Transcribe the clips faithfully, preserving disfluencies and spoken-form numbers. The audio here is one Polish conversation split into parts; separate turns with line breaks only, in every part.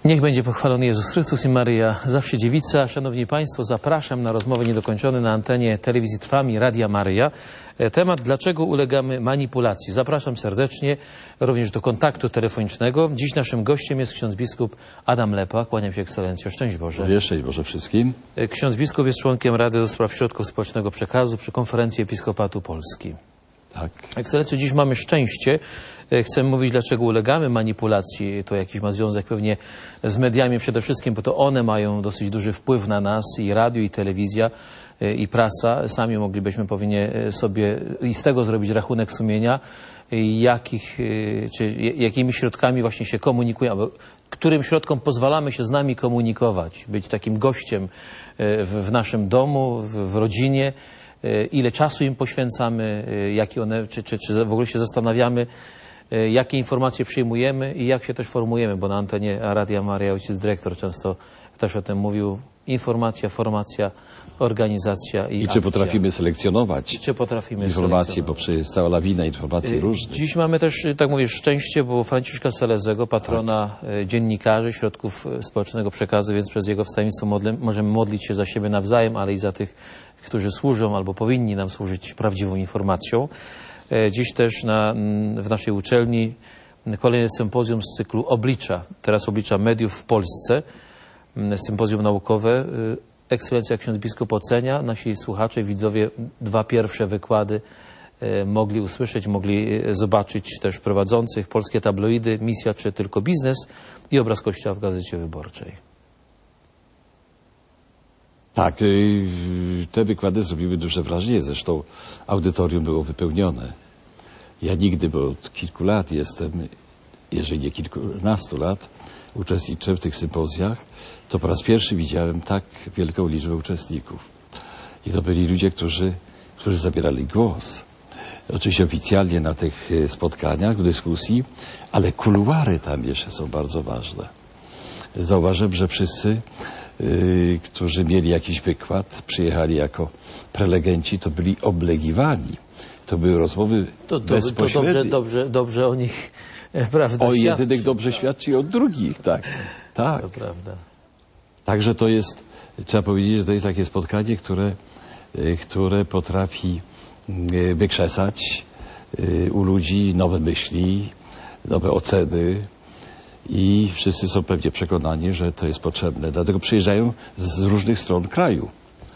Niech będzie pochwalony Jezus Chrystus i Maryja, zawsze dziewica. Szanowni Państwo, zapraszam na rozmowy niedokończone na antenie telewizji Trwam i Radia Maryja. Temat: dlaczego ulegamy manipulacji. Zapraszam serdecznie również do kontaktu telefonicznego. Dziś naszym gościem jest ksiądz biskup Adam Lepa. Kłaniam się, ekscelencjo. Szczęść Boże.
Szczęść Boże wszystkim.
Ksiądz biskup jest członkiem Rady do Spraw Środków Społecznego Przekazu przy Konferencji Episkopatu Polski.
Tak.
Ekscelencjo, dziś mamy szczęście. Chcę mówić, dlaczego ulegamy manipulacji. To jakiś ma związek pewnie z mediami przede wszystkim, bo to one mają dosyć duży wpływ na nas, i radio, i telewizja, i prasa. Sami moglibyśmy powinien sobie i z tego zrobić rachunek sumienia, jakich, czy jakimi środkami właśnie się komunikujemy, albo którym środkom pozwalamy się z nami komunikować, być takim gościem w, w naszym domu, w, w rodzinie. Ile czasu im poświęcamy, jakie one, czy, czy, czy w ogóle się zastanawiamy, jakie informacje przyjmujemy i jak się też formujemy, bo na antenie Radia Maryja ojciec dyrektor często też o tym mówił. Informacja, formacja, organizacja i
I
akcja.
czy potrafimy selekcjonować
I czy potrafimy
informacje, bo przecież jest cała lawina informacji różnych.
Dziś mamy też, tak mówię, szczęście, bo Franciszka Salezego, patrona tak. dziennikarzy, środków społecznego przekazu, więc przez jego wstawiennictwo modlę, możemy modlić się za siebie nawzajem, ale i za tych, którzy służą albo powinni nam służyć prawdziwą informacją. Dziś też na, w naszej uczelni kolejne sympozjum z cyklu Oblicza, teraz Oblicza Mediów w Polsce, sympozjum naukowe. Ekscelencja ksiądz biskup ocenia, nasi słuchacze, widzowie, dwa pierwsze wykłady mogli usłyszeć, mogli zobaczyć też prowadzących: Polskie tabloidy, Misja czy tylko biznes i obraz Kościoła w Gazecie Wyborczej.
Tak, te wykłady zrobiły duże wrażenie, zresztą audytorium było wypełnione. Ja nigdy, bo od kilku lat jestem, jeżeli nie kilkunastu lat, uczestniczę w tych sympozjach, to po raz pierwszy widziałem tak wielką liczbę uczestników. I to byli ludzie, którzy, którzy zabierali głos. Oczywiście oficjalnie na tych spotkaniach, w dyskusji, ale kuluary tam jeszcze są bardzo ważne. Zauważyłem, że wszyscy, yy, którzy mieli jakiś wykład, przyjechali jako prelegenci, to byli oblegiwani. To były rozmowy
to, to,
bezpośrednie.
To dobrze, dobrze, dobrze o nich, prawda,
o
świadczy.
jednych dobrze świadczy i o drugich, tak. tak.
To prawda.
Także to jest, trzeba powiedzieć, że to jest takie spotkanie, które, które potrafi wykrzesać u ludzi nowe myśli, nowe oceny i wszyscy są pewnie przekonani, że to jest potrzebne. Dlatego przyjeżdżają z różnych stron kraju.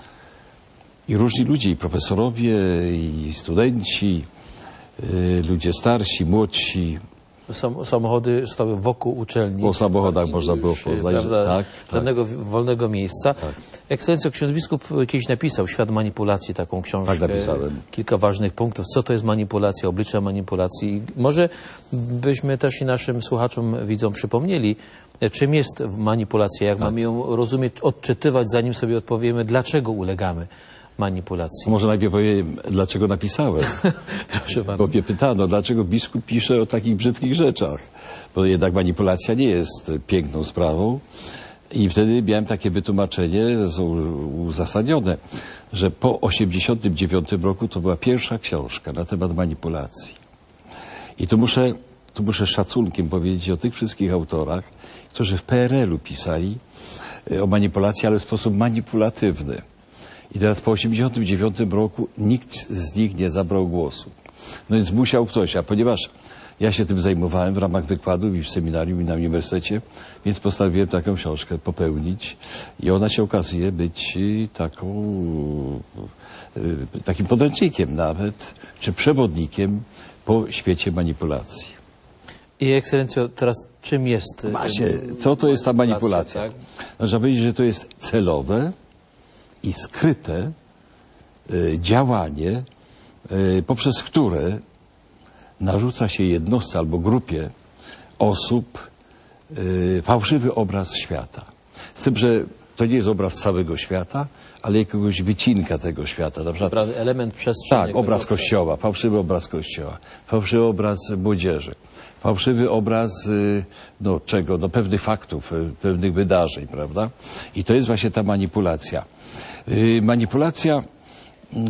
I różni ludzie, i profesorowie, i studenci, ludzie starsi, młodsi.
Sam, samochody stały wokół uczelni.
Po samochodach można było poznać, że tak.
Żadnego tak. wolnego miejsca.
Tak.
Ekscelencjo, ksiądz biskup kiedyś napisał Świat manipulacji, taką książkę.
Tak, napisałem.
Kilka ważnych punktów. Co to jest manipulacja, oblicza manipulacji. Może byśmy też i naszym słuchaczom, widzom przypomnieli, czym jest manipulacja, jak tak. mamy ją rozumieć, odczytywać, zanim sobie odpowiemy, dlaczego ulegamy manipulacji.
Może najpierw powiem, dlaczego napisałem.
Proszę bardzo.
Bo mnie pytano, dlaczego biskup pisze o takich brzydkich rzeczach. Bo jednak manipulacja nie jest piękną sprawą. I wtedy miałem takie wytłumaczenie, uzasadnione, że po osiemdziesiątym dziewiątym roku to była pierwsza książka na temat manipulacji. I tu muszę, tu muszę z szacunkiem powiedzieć o tych wszystkich autorach, którzy w P R L-u pisali o manipulacji, ale w sposób manipulatywny. I teraz po osiemdziesiątym dziewiątym roku nikt z nich nie zabrał głosu. No więc musiał ktoś, a ponieważ ja się tym zajmowałem w ramach wykładów i w seminarium i na uniwersytecie, więc postanowiłem taką książkę popełnić i ona się okazuje być taką, takim podręcznikiem nawet, czy przewodnikiem po świecie manipulacji.
I ekscelencjo, teraz czym jest...
Właśnie, co to jest ta manipulacja?
Tak?
Trzeba powiedzieć, że to jest celowe i skryte y, działanie, y, poprzez które narzuca się jednostce albo grupie osób y, fałszywy obraz świata. Z tym, że to nie jest obraz całego świata, ale jakiegoś wycinka tego świata. Na przykład,
element przestrzeni.
Tak, obraz Kościoła, fałszywy obraz Kościoła, fałszywy obraz młodzieży, fałszywy obraz y, no, czego? No, pewnych faktów, y, pewnych wydarzeń, prawda? I to jest właśnie ta manipulacja. Y, manipulacja y,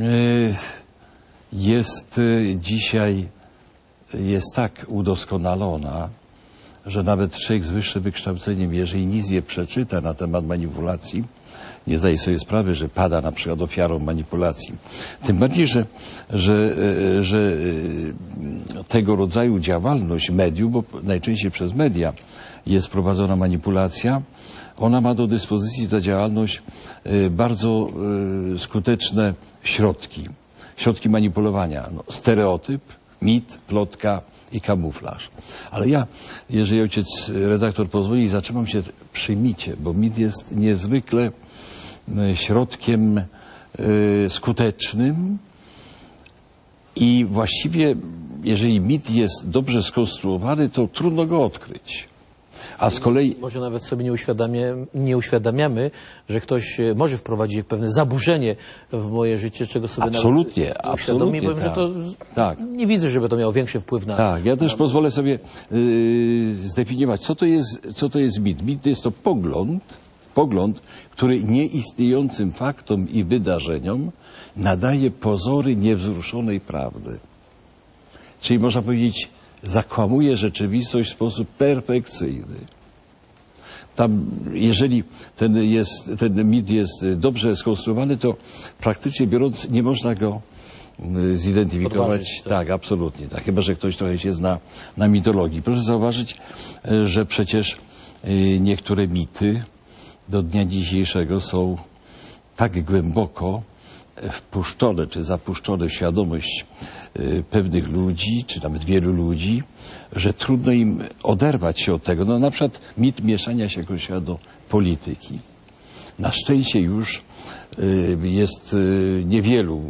jest y, dzisiaj jest tak udoskonalona, że nawet człowiek z wyższym wykształceniem, jeżeli nic nie przeczyta na temat manipulacji, nie zdaje sobie sprawy, że pada na przykład ofiarą manipulacji. Tym bardziej, że, że, że tego rodzaju działalność mediów, bo najczęściej przez media jest prowadzona manipulacja, ona ma do dyspozycji ta działalność bardzo skuteczne środki. Środki manipulowania. No, stereotyp, mit, plotka i kamuflaż. Ale ja, jeżeli ojciec redaktor pozwoli, zatrzymam się przy micie, bo mit jest niezwykle środkiem skutecznym i właściwie, jeżeli mit jest dobrze skonstruowany, to trudno go odkryć. A z kolei...
Może nawet sobie nie, uświadamia, nie uświadamiamy, że ktoś może wprowadzić pewne zaburzenie w moje życie, czego sobie
absolutnie,
nawet nie
absolutnie,
uświadomiłem,
tak.
że to
tak.
nie widzę, żeby to miało większy wpływ na...
Tak, ja też
na...
pozwolę sobie yy, zdefiniować, co to jest, co to jest mit. Mit to jest to pogląd, pogląd, który nieistniejącym faktom i wydarzeniom nadaje pozory niewzruszonej prawdy. Czyli można powiedzieć, zakłamuje rzeczywistość w sposób perfekcyjny. Tam, jeżeli ten, jest, ten mit jest dobrze skonstruowany, to praktycznie biorąc nie można go zidentyfikować.
Podważyć, tak.
tak, absolutnie. Tak. Chyba że ktoś trochę się zna na mitologii. Proszę zauważyć, że przecież niektóre mity do dnia dzisiejszego są tak głęboko wpuszczone czy zapuszczone w świadomość pewnych ludzi, czy nawet wielu ludzi, że trudno im oderwać się od tego. No na przykład mit mieszania się Kościoła do polityki. Na szczęście już jest niewielu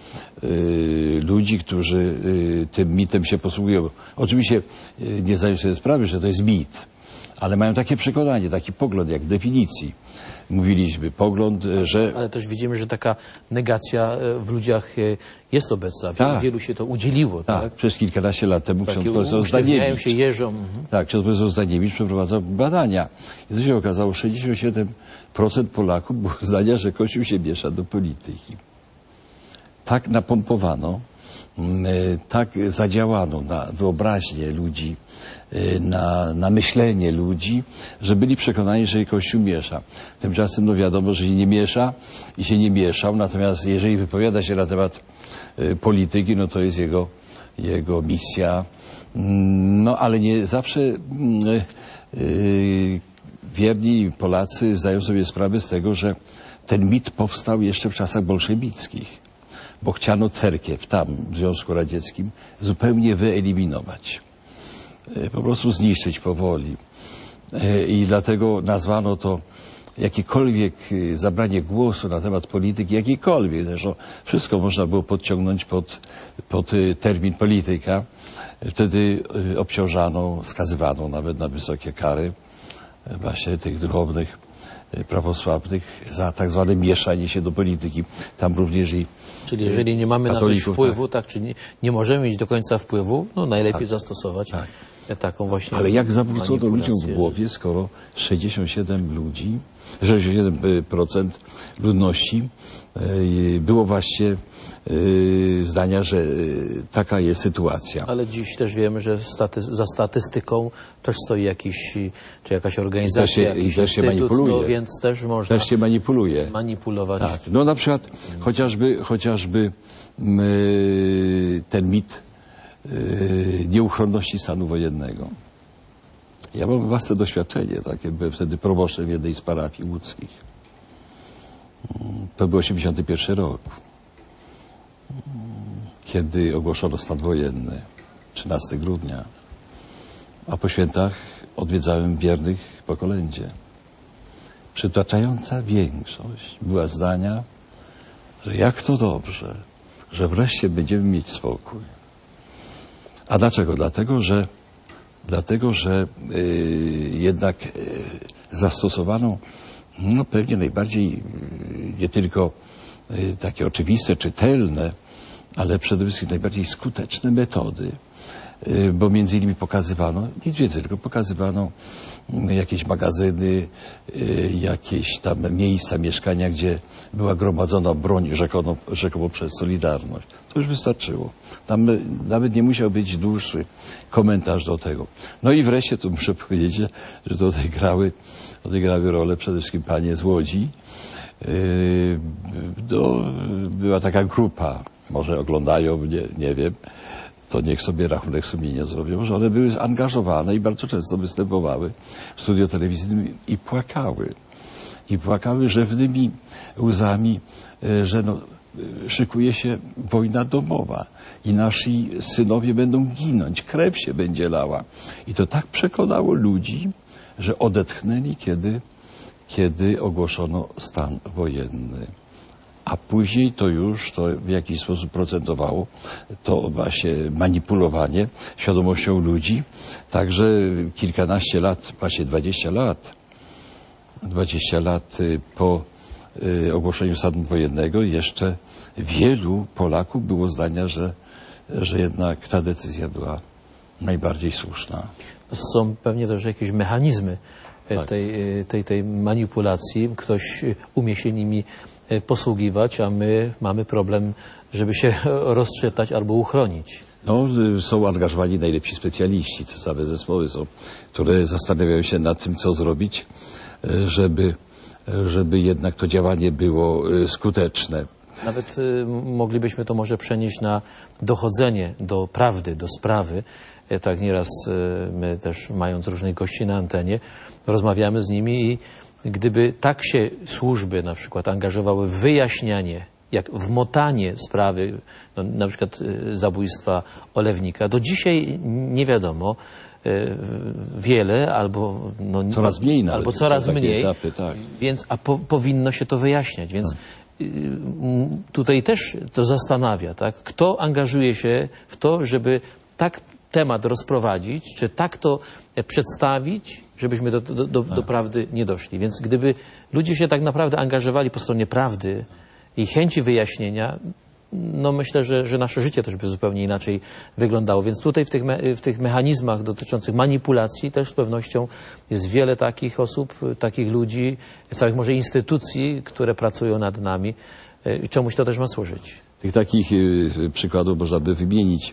ludzi, którzy tym mitem się posługują. Oczywiście nie zdają sobie sprawy, że to jest mit, ale mają takie przekonanie, taki pogląd, jak w definicji mówiliśmy, pogląd, że...
Ale też widzimy, że taka negacja w ludziach jest obecna.
Tak.
Wielu się to udzieliło. Tak,
tak. Przez kilkanaście lat temu ksiądz profesor
usztywniają
Zdaniewicz...
się, jeżą. Mhm.
Tak, ksiądz profesor Zdaniewicz przeprowadzał badania. I co się okazało? sześćdziesiąt siedem procent Polaków było zdania, że Kościół się miesza do polityki. Tak napompowano, tak zadziałano na wyobraźnię ludzi, na, na myślenie ludzi, że byli przekonani, że Kościół miesza. Tymczasem no wiadomo, że się nie miesza i się nie mieszał, natomiast jeżeli wypowiada się na temat polityki, no to jest jego, jego misja. No ale nie zawsze wierni Polacy zdają sobie sprawę z tego, że ten mit powstał jeszcze w czasach bolszewickich, bo chciano cerkiew tam, w Związku Radzieckim, zupełnie wyeliminować. Po prostu zniszczyć powoli. I dlatego nazwano to jakiekolwiek zabranie głosu na temat polityki, jakiejkolwiek. Zresztą wszystko można było podciągnąć pod, pod termin polityka. Wtedy obciążano, skazywano nawet na wysokie kary właśnie tych duchownych prawosławnych za tak zwane mieszanie się do polityki. Tam również i
Czyli jeżeli nie mamy na coś wpływu, tak, tak czy nie, nie możemy mieć do końca wpływu, no najlepiej tak. zastosować tak. taką właśnie...
Ale jak zawrócono ludziom w głowie, skoro sześćdziesiąt siedem ludzi, sześćdziesiąt siedem procent ludności było właśnie zdania, że taka jest sytuacja.
Ale dziś też wiemy, że staty za statystyką też stoi jakiś, czy jakaś organizacja,
I też się,
jakiś
i też się
instytut,
manipuluje.
to więc też można
też się manipuluje.
manipulować.
Tak. No na przykład chociażby, chociażby yy, ten mit yy, nieuchronności stanu wojennego. Ja mam własne doświadczenie, takie byłem wtedy proboszczem w jednej z parafii łódzkich. To był osiemdziesiąty pierwszy rok, kiedy ogłoszono stan wojenny, trzynastego grudnia, a po świętach odwiedzałem wiernych po kolędzie. Przytłaczająca większość była zdania, że jak to dobrze, że wreszcie będziemy mieć spokój. A dlaczego? Dlatego, że, dlatego, że yy, jednak yy, zastosowano no, pewnie najbardziej yy, nie tylko yy, takie oczywiste, czytelne, ale przede wszystkim najbardziej skuteczne metody y, bo między innymi pokazywano, nic więcej, tylko pokazywano jakieś magazyny, y, jakieś tam miejsca, mieszkania, gdzie była gromadzona broń rzekomo, rzekomo przez Solidarność. To już wystarczyło. Tam y, nawet nie musiał być dłuższy komentarz do tego. No i wreszcie tu muszę powiedzieć, że tutaj grały, odegrały rolę przede wszystkim panie z Łodzi. Yy, do, była taka grupa, może oglądają mnie, nie wiem, to niech sobie rachunek sumienia zrobią, że one były zaangażowane i bardzo często występowały w studio telewizyjnym i płakały. I płakały rzewnymi łzami, że no, szykuje się wojna domowa i nasi synowie będą ginąć, krew się będzie lała. I to tak przekonało ludzi, że odetchnęli, kiedy kiedy ogłoszono stan wojenny. A później to już to w jakiś sposób procentowało to właśnie manipulowanie świadomością ludzi. Także kilkanaście lat, właśnie dwadzieścia lat, dwadzieścia lat po y, ogłoszeniu stanu wojennego jeszcze wielu Polaków było zdania, że, że jednak ta decyzja była najbardziej słuszna.
Są pewnie też jakieś mechanizmy
Tak.
tej, tej, tej manipulacji. Ktoś umie się nimi posługiwać, a my mamy problem, żeby się rozczytać albo uchronić.
No, są angażowani najlepsi specjaliści, te same zespoły są, które zastanawiają się nad tym, co zrobić, żeby, żeby jednak to działanie było skuteczne.
Nawet y, moglibyśmy to może przenieść na dochodzenie do prawdy, do sprawy. E, tak nieraz y, my też, mając różnych gości na antenie, rozmawiamy z nimi i gdyby tak się służby na przykład angażowały w wyjaśnianie, jak w motanie sprawy, no, na przykład y, zabójstwa Olewnika, do dzisiaj nie wiadomo y, wiele albo... No,
coraz mniej nawet.
Albo coraz mniej,
etapy, tak.
Więc a po, powinno się to wyjaśniać, więc y, tutaj też to zastanawia, tak? Kto angażuje się w to, żeby tak temat rozprowadzić, czy tak to przedstawić, żebyśmy do, do, do, do prawdy nie doszli. Więc gdyby ludzie się tak naprawdę angażowali po stronie prawdy i chęci wyjaśnienia, no myślę, że, że nasze życie też by zupełnie inaczej wyglądało. Więc tutaj w tych, me, w tych mechanizmach dotyczących manipulacji też z pewnością jest wiele takich osób, takich ludzi, całych może instytucji, które pracują nad nami. Czemuś to też ma służyć.
Tych takich y, przykładów można by wymienić.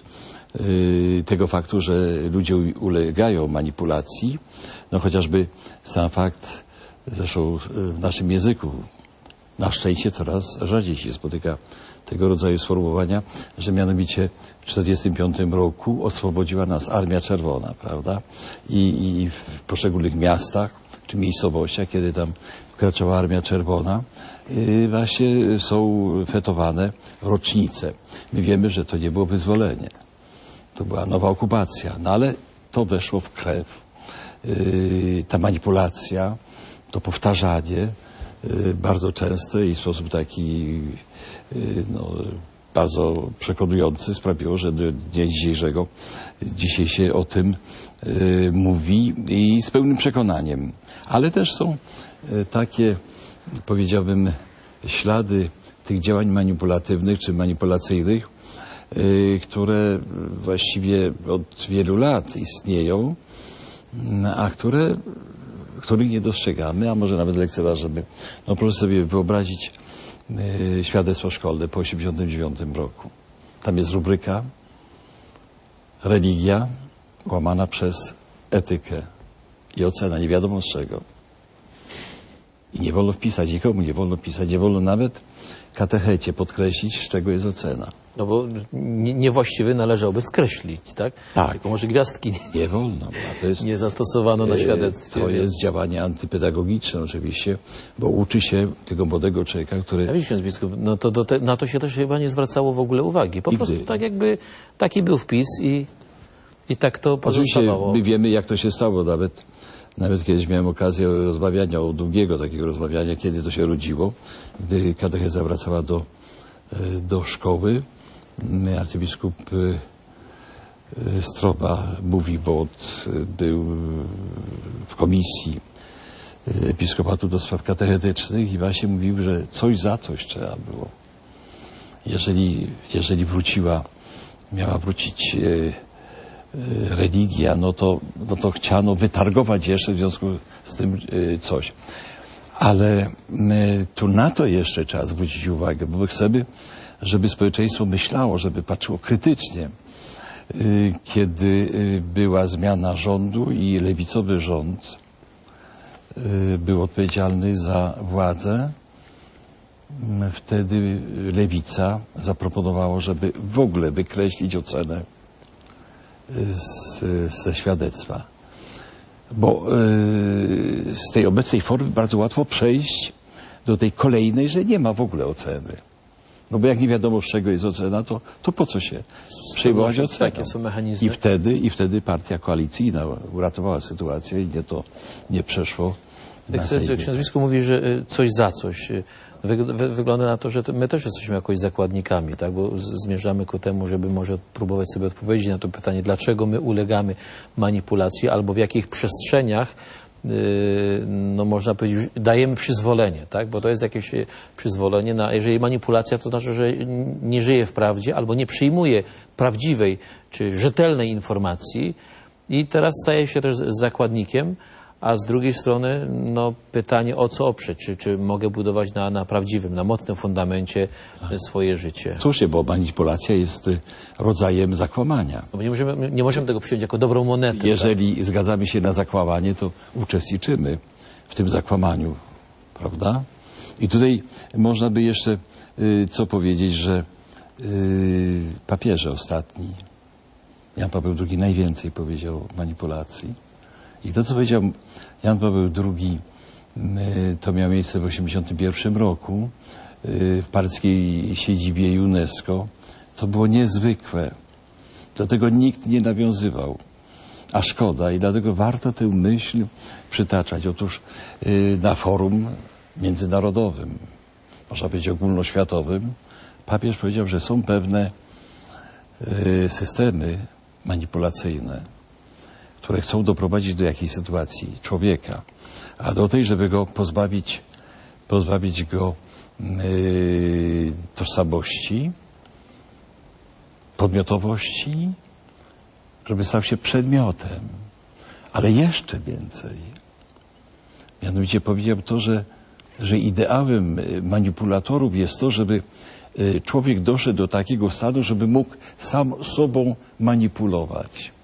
Tego faktu, że ludzie ulegają manipulacji, no chociażby sam fakt, zresztą w naszym języku na szczęście coraz rzadziej się spotyka tego rodzaju sformułowania, że mianowicie w tysiąc dziewięćset czterdziestym piątym roku oswobodziła nas Armia Czerwona, prawda? I, i w poszczególnych miastach czy miejscowościach, kiedy tam wkraczała Armia Czerwona, yy, właśnie są fetowane rocznice. My wiemy, że to nie było wyzwolenie. To była nowa okupacja, no ale to weszło w krew. Yy, ta manipulacja, to powtarzanie yy, bardzo częste i w sposób taki yy, no, bardzo przekonujący sprawiło, że do dnia dzisiejszego dzisiaj się o tym yy, mówi i z pełnym przekonaniem. Ale też są yy, takie, powiedziałbym, ślady tych działań manipulatywnych czy manipulacyjnych, które właściwie od wielu lat istnieją, a które, których nie dostrzegamy, a może nawet lekceważymy. No proszę sobie wyobrazić y, świadectwo szkolne po tysiąc dziewięćset osiemdziesiątym dziewiątym roku. Tam jest rubryka religia łamana przez etykę i ocena nie wiadomo z czego. I nie wolno wpisać, nikomu nie wolno wpisać, nie wolno nawet katechecie podkreślić, z czego jest ocena.
No bo nie, niewłaściwy należałoby skreślić, tak?
Tak.
Tylko może gwiazdki nie,
Nie wolno. A to jest,
nie zastosowano na świadectwie.
To
więc...
jest działanie antypedagogiczne oczywiście, bo uczy się tego młodego człowieka, który...
Ja widzisz, ksiądz biskup, no to do te, na to się też chyba nie zwracało w ogóle uwagi. Po
Nigdy.
prostu tak jakby taki był wpis i, i tak to
Oczywiście
pozostawało.
my wiemy, jak to się stało. Nawet, nawet kiedyś miałem okazję rozmawiania, o długiego takiego rozmawiania, kiedy to się rodziło, gdy katecheza wracała do, do szkoły. Arcybiskup Stroba mówi, bo był w komisji episkopatu do spraw katechetycznych i właśnie mówił, że coś za coś trzeba było. Jeżeli, jeżeli wróciła, miała wrócić religia, no to, no to chciano wytargować jeszcze w związku z tym coś. Ale tu na to jeszcze trzeba zwrócić uwagę, bo my chcemy, żeby społeczeństwo myślało, żeby patrzyło krytycznie. Kiedy była zmiana rządu i lewicowy rząd był odpowiedzialny za władzę, wtedy lewica zaproponowała, żeby w ogóle wykreślić ocenę z, ze świadectwa. Bo z tej obecnej formy bardzo łatwo przejść do tej kolejnej, że nie ma w ogóle oceny. No bo jak nie wiadomo, z czego jest ocena, to, to po co się przejmować oceną?
Takie są mechanizmy.
I wtedy, I wtedy partia koalicyjna uratowała sytuację i nie to nie przeszło na Sejmie.
Ksiądz biskup mówi, że coś za coś. Wygląda na to, że my też jesteśmy jakoś zakładnikami, tak? Bo zmierzamy ku temu, żeby może próbować sobie odpowiedzieć na to pytanie, dlaczego my ulegamy manipulacji, albo w jakich przestrzeniach, no można powiedzieć, dajemy przyzwolenie, tak? Bo to jest jakieś przyzwolenie na, jeżeli manipulacja, to znaczy, że nie żyje w prawdzie, albo nie przyjmuje prawdziwej czy rzetelnej informacji i teraz staje się też zakładnikiem. A z drugiej strony, no, pytanie, o co oprzeć? Czy, czy mogę budować na, na prawdziwym, na mocnym fundamencie swoje życie?
Słusznie, bo manipulacja jest rodzajem zakłamania.
No, nie, możemy, nie możemy tego przyjąć jako dobrą monetę.
Jeżeli
tak?
zgadzamy się na zakłamanie, to uczestniczymy w tym zakłamaniu, prawda? I tutaj można by jeszcze y, co powiedzieć, że y, papieże ostatni, Jan Paweł drugi najwięcej powiedział o manipulacji. I to, co powiedział Jan Paweł drugi, to miało miejsce w osiemdziesiątym pierwszym roku w paryskiej siedzibie UNESCO. To było niezwykłe. Do tego nikt nie nawiązywał. A szkoda i dlatego warto tę myśl przytaczać. Otóż na forum międzynarodowym, można powiedzieć ogólnoświatowym, papież powiedział, że są pewne systemy manipulacyjne, które chcą doprowadzić do jakiejś sytuacji człowieka, a do tej, żeby go pozbawić, pozbawić go yy, tożsamości, podmiotowości, żeby stał się przedmiotem. Ale jeszcze więcej. Mianowicie powiedział to, że, że ideałem manipulatorów jest to, żeby człowiek doszedł do takiego stanu, żeby mógł sam sobą manipulować.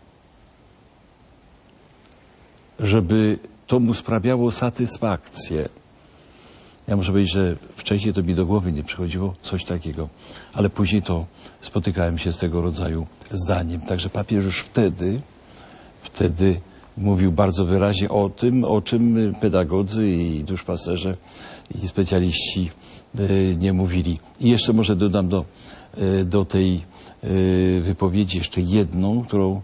Żeby to mu sprawiało satysfakcję. Ja muszę powiedzieć, że wcześniej to mi do głowy nie przychodziło coś takiego, ale później to spotykałem się z tego rodzaju zdaniem. Także papież już wtedy, wtedy mówił bardzo wyraźnie o tym, o czym pedagodzy i duszpasterze i specjaliści nie mówili. I jeszcze może dodam do, do tej wypowiedzi jeszcze jedną, którą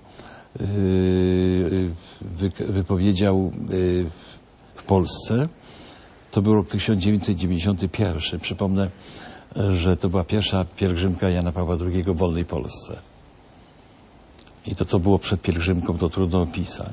wypowiedział w Polsce. To był rok tysiąc dziewięćset dziewięćdziesiąty pierwszy. Przypomnę, że to była pierwsza pielgrzymka Jana Pawła drugiego w wolnej Polsce. I to, co było przed pielgrzymką, to trudno opisać.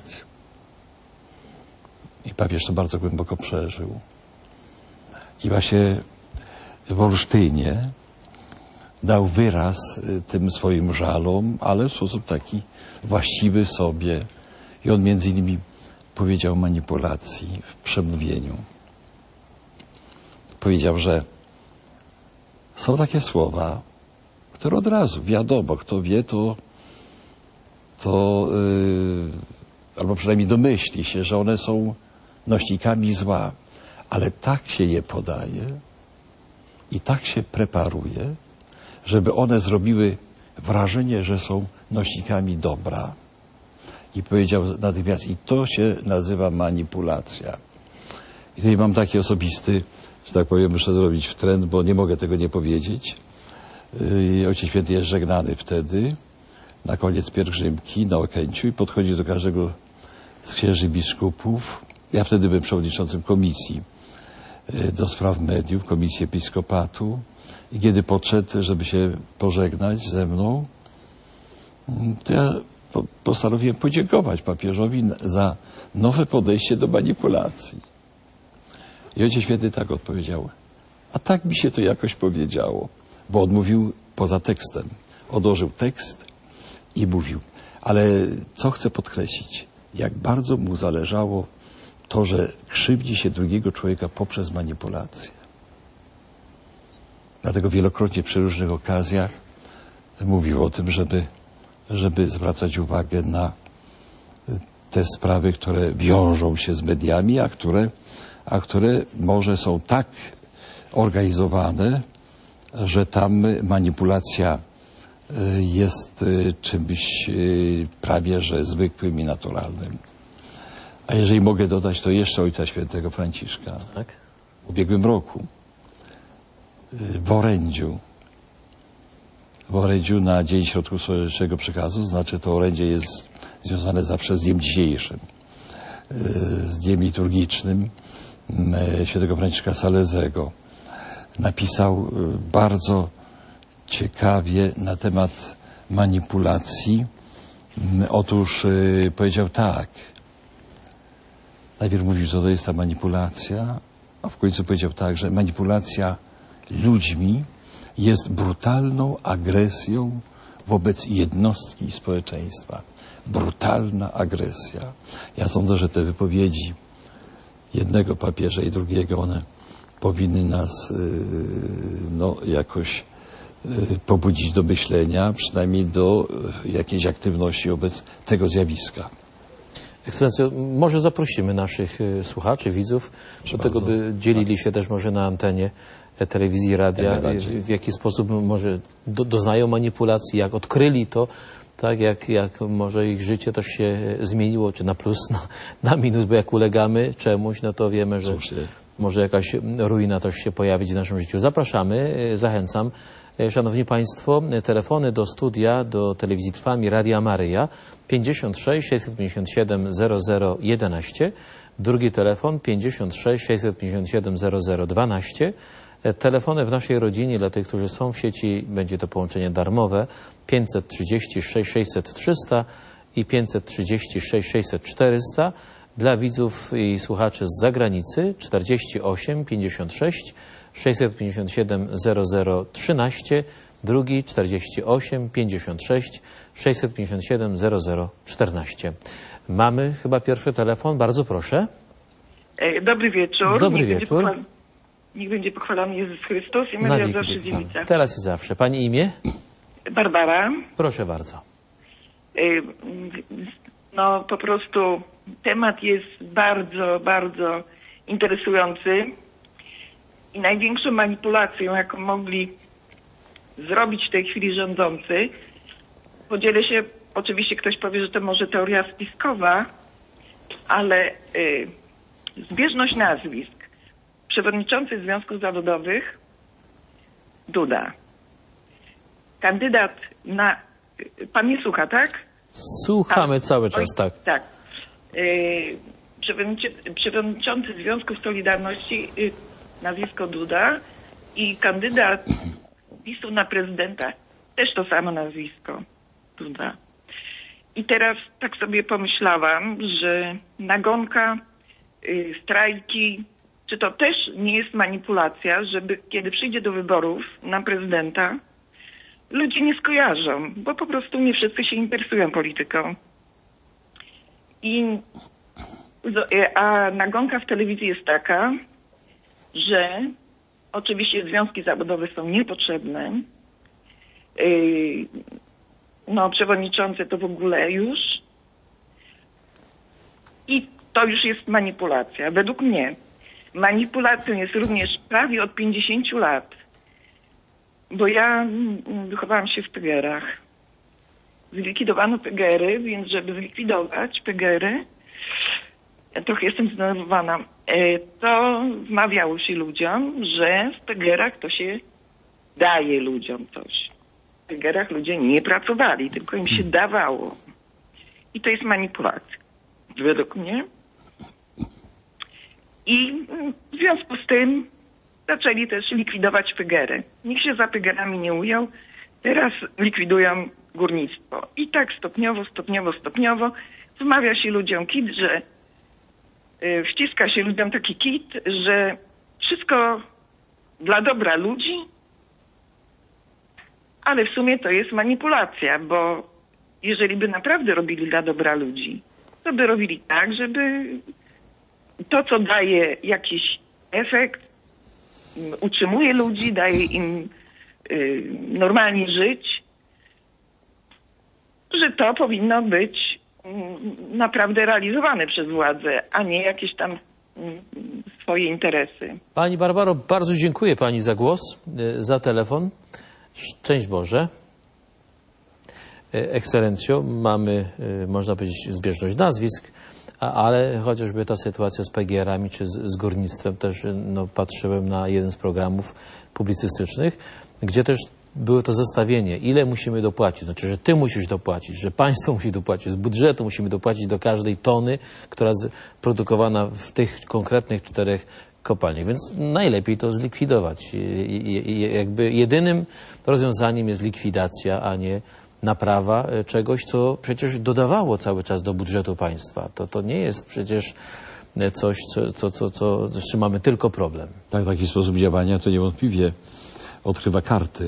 I papież to bardzo głęboko przeżył. I właśnie w Olsztynie dał wyraz tym swoim żalom, ale w sposób taki właściwy sobie. I on między innymi powiedział o manipulacji w przemówieniu. Powiedział, że są takie słowa, które od razu wiadomo, kto wie, to, to yy, albo przynajmniej domyśli się, że one są nośnikami zła. Ale tak się je podaje i tak się preparuje, żeby one zrobiły wrażenie, że są nośnikami dobra. I powiedział natychmiast, i to się nazywa manipulacja. I tutaj mam taki osobisty, że tak powiem, muszę zrobić wtręt, bo nie mogę tego nie powiedzieć. Yy, Ojciec Święty jest żegnany wtedy, na koniec pielgrzymki na Okęciu i podchodzi do każdego z księży biskupów. Ja wtedy byłem przewodniczącym komisji yy, do spraw mediów, komisji episkopatu. I kiedy podszedł, żeby się pożegnać ze mną, to ja postanowiłem podziękować papieżowi za nowe podejście do manipulacji. I Ojciec Święty tak odpowiedział, a tak mi się to jakoś powiedziało, bo on mówił poza tekstem. Odłożył tekst i mówił, Ale co chcę podkreślić? Jak bardzo mu zależało to, że krzywdzi się drugiego człowieka poprzez manipulację. Dlatego wielokrotnie przy różnych okazjach mówił o tym, żeby, żeby zwracać uwagę na te sprawy, które wiążą się z mediami, a które, a które może są tak organizowane, że tam manipulacja jest czymś prawie że zwykłym i naturalnym. A jeżeli mogę dodać, to jeszcze Ojca Świętego Franciszka.
Tak?
W ubiegłym roku w Orędziu, w Orędziu na Dzień Środków Spożywczego Przekazu, znaczy to orędzie jest związane zawsze z dniem dzisiejszym, z dniem liturgicznym Świętego Franciszka Salezego. Napisał bardzo ciekawie na temat manipulacji. Otóż powiedział tak. Najpierw mówił, co to jest ta manipulacja, a w końcu powiedział tak, że manipulacja ludźmi jest brutalną agresją wobec jednostki i społeczeństwa. Brutalna agresja. Ja sądzę, że te wypowiedzi jednego papieża i drugiego, one powinny nas no, jakoś pobudzić do myślenia, przynajmniej do jakiejś aktywności wobec tego zjawiska.
Ekscelencjo, może zaprosimy naszych słuchaczy, widzów do tego, by dzielili się też może na antenie telewizji, radia, w jaki sposób może do, doznają manipulacji, jak odkryli to, tak, jak, jak może ich życie też się zmieniło, czy na plus, na, na minus, bo jak ulegamy czemuś, no to wiemy, że może jakaś ruina też się pojawić w naszym życiu. Zapraszamy, zachęcam. Szanowni Państwo, telefony do studia, do Telewizji Trwam i Radia Maryja pięćdziesiąt sześć sześćset pięćdziesiąt siedem zero zero jedenaście, drugi telefon pięćdziesiąt sześć sześćset pięćdziesiąt siedem zero zero dwanaście. Telefony w naszej rodzinie dla tych, którzy są w sieci, będzie to połączenie darmowe pięćset trzydzieści sześć sześćset trzysta i pięćset trzydzieści sześć sześćset czterysta. Dla widzów i słuchaczy z zagranicy czterdzieści osiem pięćdziesiąt sześć sześćset pięćdziesiąt siedem zero zero trzynaście, drugi czterdzieści osiem pięćdziesiąt sześć sześćset pięćdziesiąt siedem zero zero czternaście. Mamy chyba pierwszy telefon, bardzo proszę.
Dobry wieczór.
Dobry
niech
wieczór.
Będzie niech będzie pochwalony Jezus Chrystus i Maria zawsze dziewica.
Teraz i zawsze. Pani imię?
Barbara.
Proszę bardzo.
No po prostu temat jest bardzo, bardzo interesujący i największą manipulacją, jaką mogli zrobić w tej chwili rządzący, podzielę się, oczywiście ktoś powie, że to może teoria spiskowa, ale y, zbieżność nazwisk. Przewodniczący Związków Zawodowych Duda. Kandydat na... Pan mnie słucha, tak?
Słuchamy
A,
cały
oj,
czas, tak.
Tak. Y, przewodniczy, przewodniczący Związków Solidarności, y, nazwisko Duda, i kandydat PiSu na prezydenta, też to samo nazwisko Duda. I teraz tak sobie pomyślałam, że nagonka, y, strajki, czy to też nie jest manipulacja, żeby kiedy przyjdzie do wyborów na prezydenta, ludzie nie skojarzą, bo po prostu nie wszyscy się interesują polityką. I, a nagonka w telewizji jest taka, że oczywiście związki zawodowe są niepotrzebne. Yy, no, przewodniczący to w ogóle już. I to już jest manipulacja. Według mnie manipulacją jest również prawie od pięćdziesięciu lat. Bo ja wychowałam się w Pegerach. Zlikwidowano Pegery, więc żeby zlikwidować Pegery, ja trochę jestem zdenerwowana, to wmawiało się ludziom, że w Pegerach to się daje ludziom coś. W Pegerach ludzie nie pracowali, tylko im się dawało. I to jest manipulacja, według mnie. I w związku z tym zaczęli też likwidować Pegery. Nikt się za Pegerami nie ujął, teraz likwidują górnictwo. I tak stopniowo, stopniowo, stopniowo wmawia się ludziom kit, że yy, wciska się ludziom taki kit, że wszystko dla dobra ludzi, ale w sumie to jest manipulacja, bo jeżeli by naprawdę robili dla dobra ludzi, to by robili tak, żeby to, co daje jakiś efekt, utrzymuje ludzi, daje im y, normalnie żyć, że to powinno być y, naprawdę realizowane przez władzę, a nie jakieś tam y, swoje interesy.
Pani Barbaro, bardzo dziękuję Pani za głos, y, za telefon. Szczęść Boże. Ekscelencjo, mamy, można powiedzieć, zbieżność nazwisk, ale chociażby ta sytuacja z P G R-ami czy z, z górnictwem też no, patrzyłem na jeden z programów publicystycznych, gdzie też było to zestawienie, ile musimy dopłacić, znaczy, że ty musisz dopłacić, że państwo musi dopłacić, z budżetu musimy dopłacić do każdej tony, która jest produkowana w tych konkretnych czterech kopalniach, więc najlepiej to zlikwidować. I, i, i jakby jedynym rozwiązaniem jest likwidacja, a nie naprawa czegoś, co przecież dodawało cały czas do budżetu państwa. To, to nie jest przecież coś, co, co, co, co, z czym mamy tylko problem.
Tak, taki sposób działania to niewątpliwie odkrywa karty.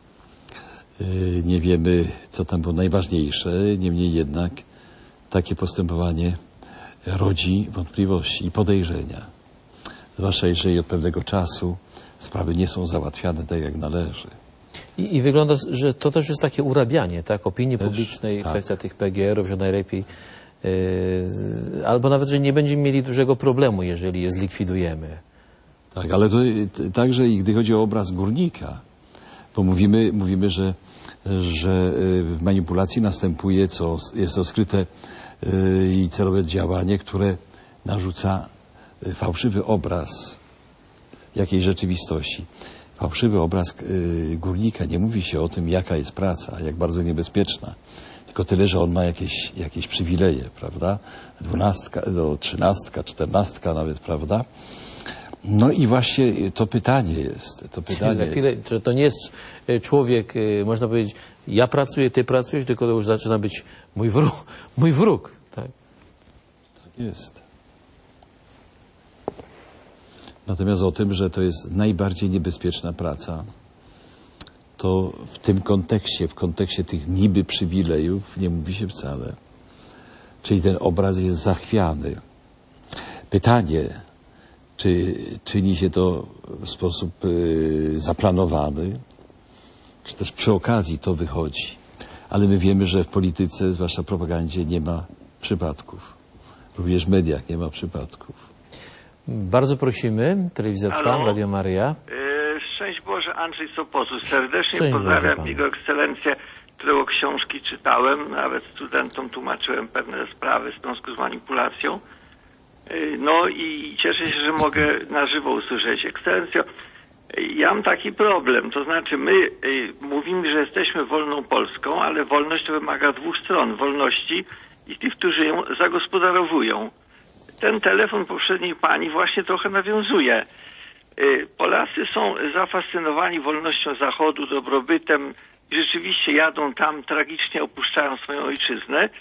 Nie wiemy, co tam było najważniejsze, niemniej jednak takie postępowanie rodzi wątpliwości i podejrzenia. Zwłaszcza jeżeli od pewnego czasu sprawy nie są załatwiane tak, jak należy.
I, I wygląda, że to też jest takie urabianie, tak, opinii
też,
publicznej,
tak.
Kwestia tych P G R-ów, że najlepiej, yy, albo nawet, że nie będziemy mieli dużego problemu, jeżeli je zlikwidujemy.
Tak, ale to także i gdy chodzi o obraz górnika, bo mówimy, mówimy że, że w manipulacji następuje, co jest to skryte i celowe działanie, które narzuca fałszywy obraz jakiejś rzeczywistości. Fałszywy obraz y, górnika. Nie mówi się o tym, jaka jest praca, jak bardzo niebezpieczna. Tylko tyle, że on ma jakieś, jakieś przywileje, prawda? Dwunastka, do trzynastka, czternastka nawet, prawda? No i właśnie to pytanie jest. To pytanie
Za chwilę,
jest.
że to nie jest człowiek, można powiedzieć, ja pracuję, ty pracujesz, tylko to już zaczyna być mój wróg. Mój wróg, tak?
Tak jest. Natomiast o tym, że to jest najbardziej niebezpieczna praca, to w tym kontekście, w kontekście tych niby przywilejów nie mówi się wcale. Czyli ten obraz jest zachwiany. Pytanie, czy czyni się to w sposób y, zaplanowany, czy też przy okazji to wychodzi. Ale my wiemy, że w polityce, zwłaszcza w propagandzie, nie ma przypadków. Również w mediach nie ma przypadków.
Bardzo prosimy, Telewizja Trwam, Radio Maryja.
Yy, szczęść Boże, Andrzej Sopozu. Serdecznie
Szczęść
pozdrawiam
Boże,
Jego Ekscelencję, którego książki czytałem, nawet studentom tłumaczyłem pewne sprawy w związku z manipulacją. Yy, no i cieszę się, że mogę na żywo usłyszeć. Ekscelencjo, ja mam taki problem, to znaczy my yy, mówimy, że jesteśmy wolną Polską, ale wolność wymaga dwóch stron, wolności i tych, którzy ją zagospodarowują. Ten telefon poprzedniej pani właśnie trochę nawiązuje. Polacy są zafascynowani wolnością Zachodu, dobrobytem i rzeczywiście jadą tam, tragicznie opuszczają swoją ojczyznę.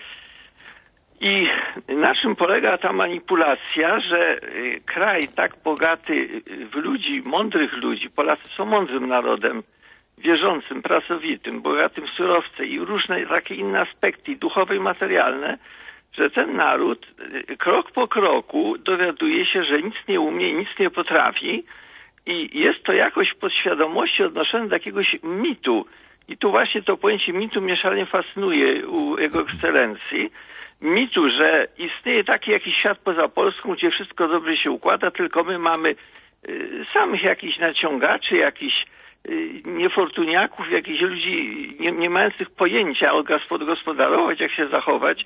I na czym polega ta manipulacja, że kraj tak bogaty w ludzi, mądrych ludzi, Polacy są mądrym narodem, wierzącym, pracowitym, bogatym w surowce i różne takie inne aspekty, duchowe i materialne, że ten naród krok po kroku dowiaduje się, że nic nie umie, nic nie potrafi i jest to jakoś w podświadomości odnoszone do jakiegoś mitu. I tu właśnie to pojęcie mitu mnie szalenie fascynuje u Jego Ekscelencji. Mitu, że istnieje taki jakiś świat poza Polską, gdzie wszystko dobrze się układa, tylko my mamy y, samych jakichś naciągaczy, jakichś y, niefortuniaków, jakichś ludzi nie, nie mających pojęcia, jak gospodarować, jak się zachować.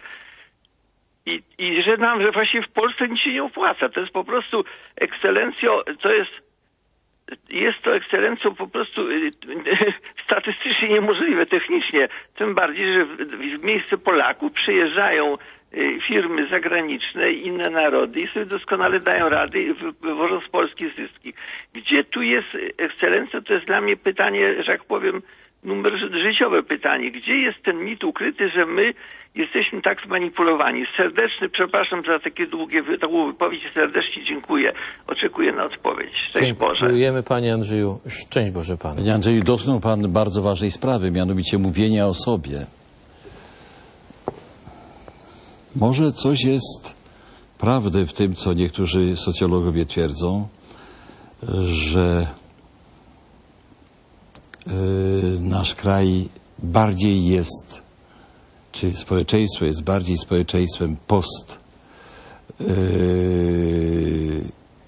I, I że nam, że właśnie w Polsce nic się nie opłaca. To jest po prostu, Ekscelencjo, to jest, jest to, Ekscelencjo, po prostu y, y, statystycznie niemożliwe, technicznie. Tym bardziej, że w, w miejsce Polaków przyjeżdżają y, firmy zagraniczne i inne narody i sobie doskonale dają rady, wywożą z Polski zyski. Gdzie tu jest, Ekscelencjo, to jest dla mnie pytanie, że jak powiem, numer życiowe pytanie. Gdzie jest ten mit ukryty, że my jesteśmy tak zmanipulowani? Serdeczny, przepraszam za takie długie taką wypowiedź, serdecznie dziękuję. Oczekuję na odpowiedź. Szczęść Boże.
Dziękujemy Panie Andrzeju. Szczęść Boże Panu.
Panie Andrzeju, dotknął Pan bardzo ważnej sprawy, mianowicie mówienia o sobie. Może coś jest prawdy w tym, co niektórzy socjologowie twierdzą, że y, nasz kraj bardziej jest, czy społeczeństwo jest bardziej społeczeństwem post y,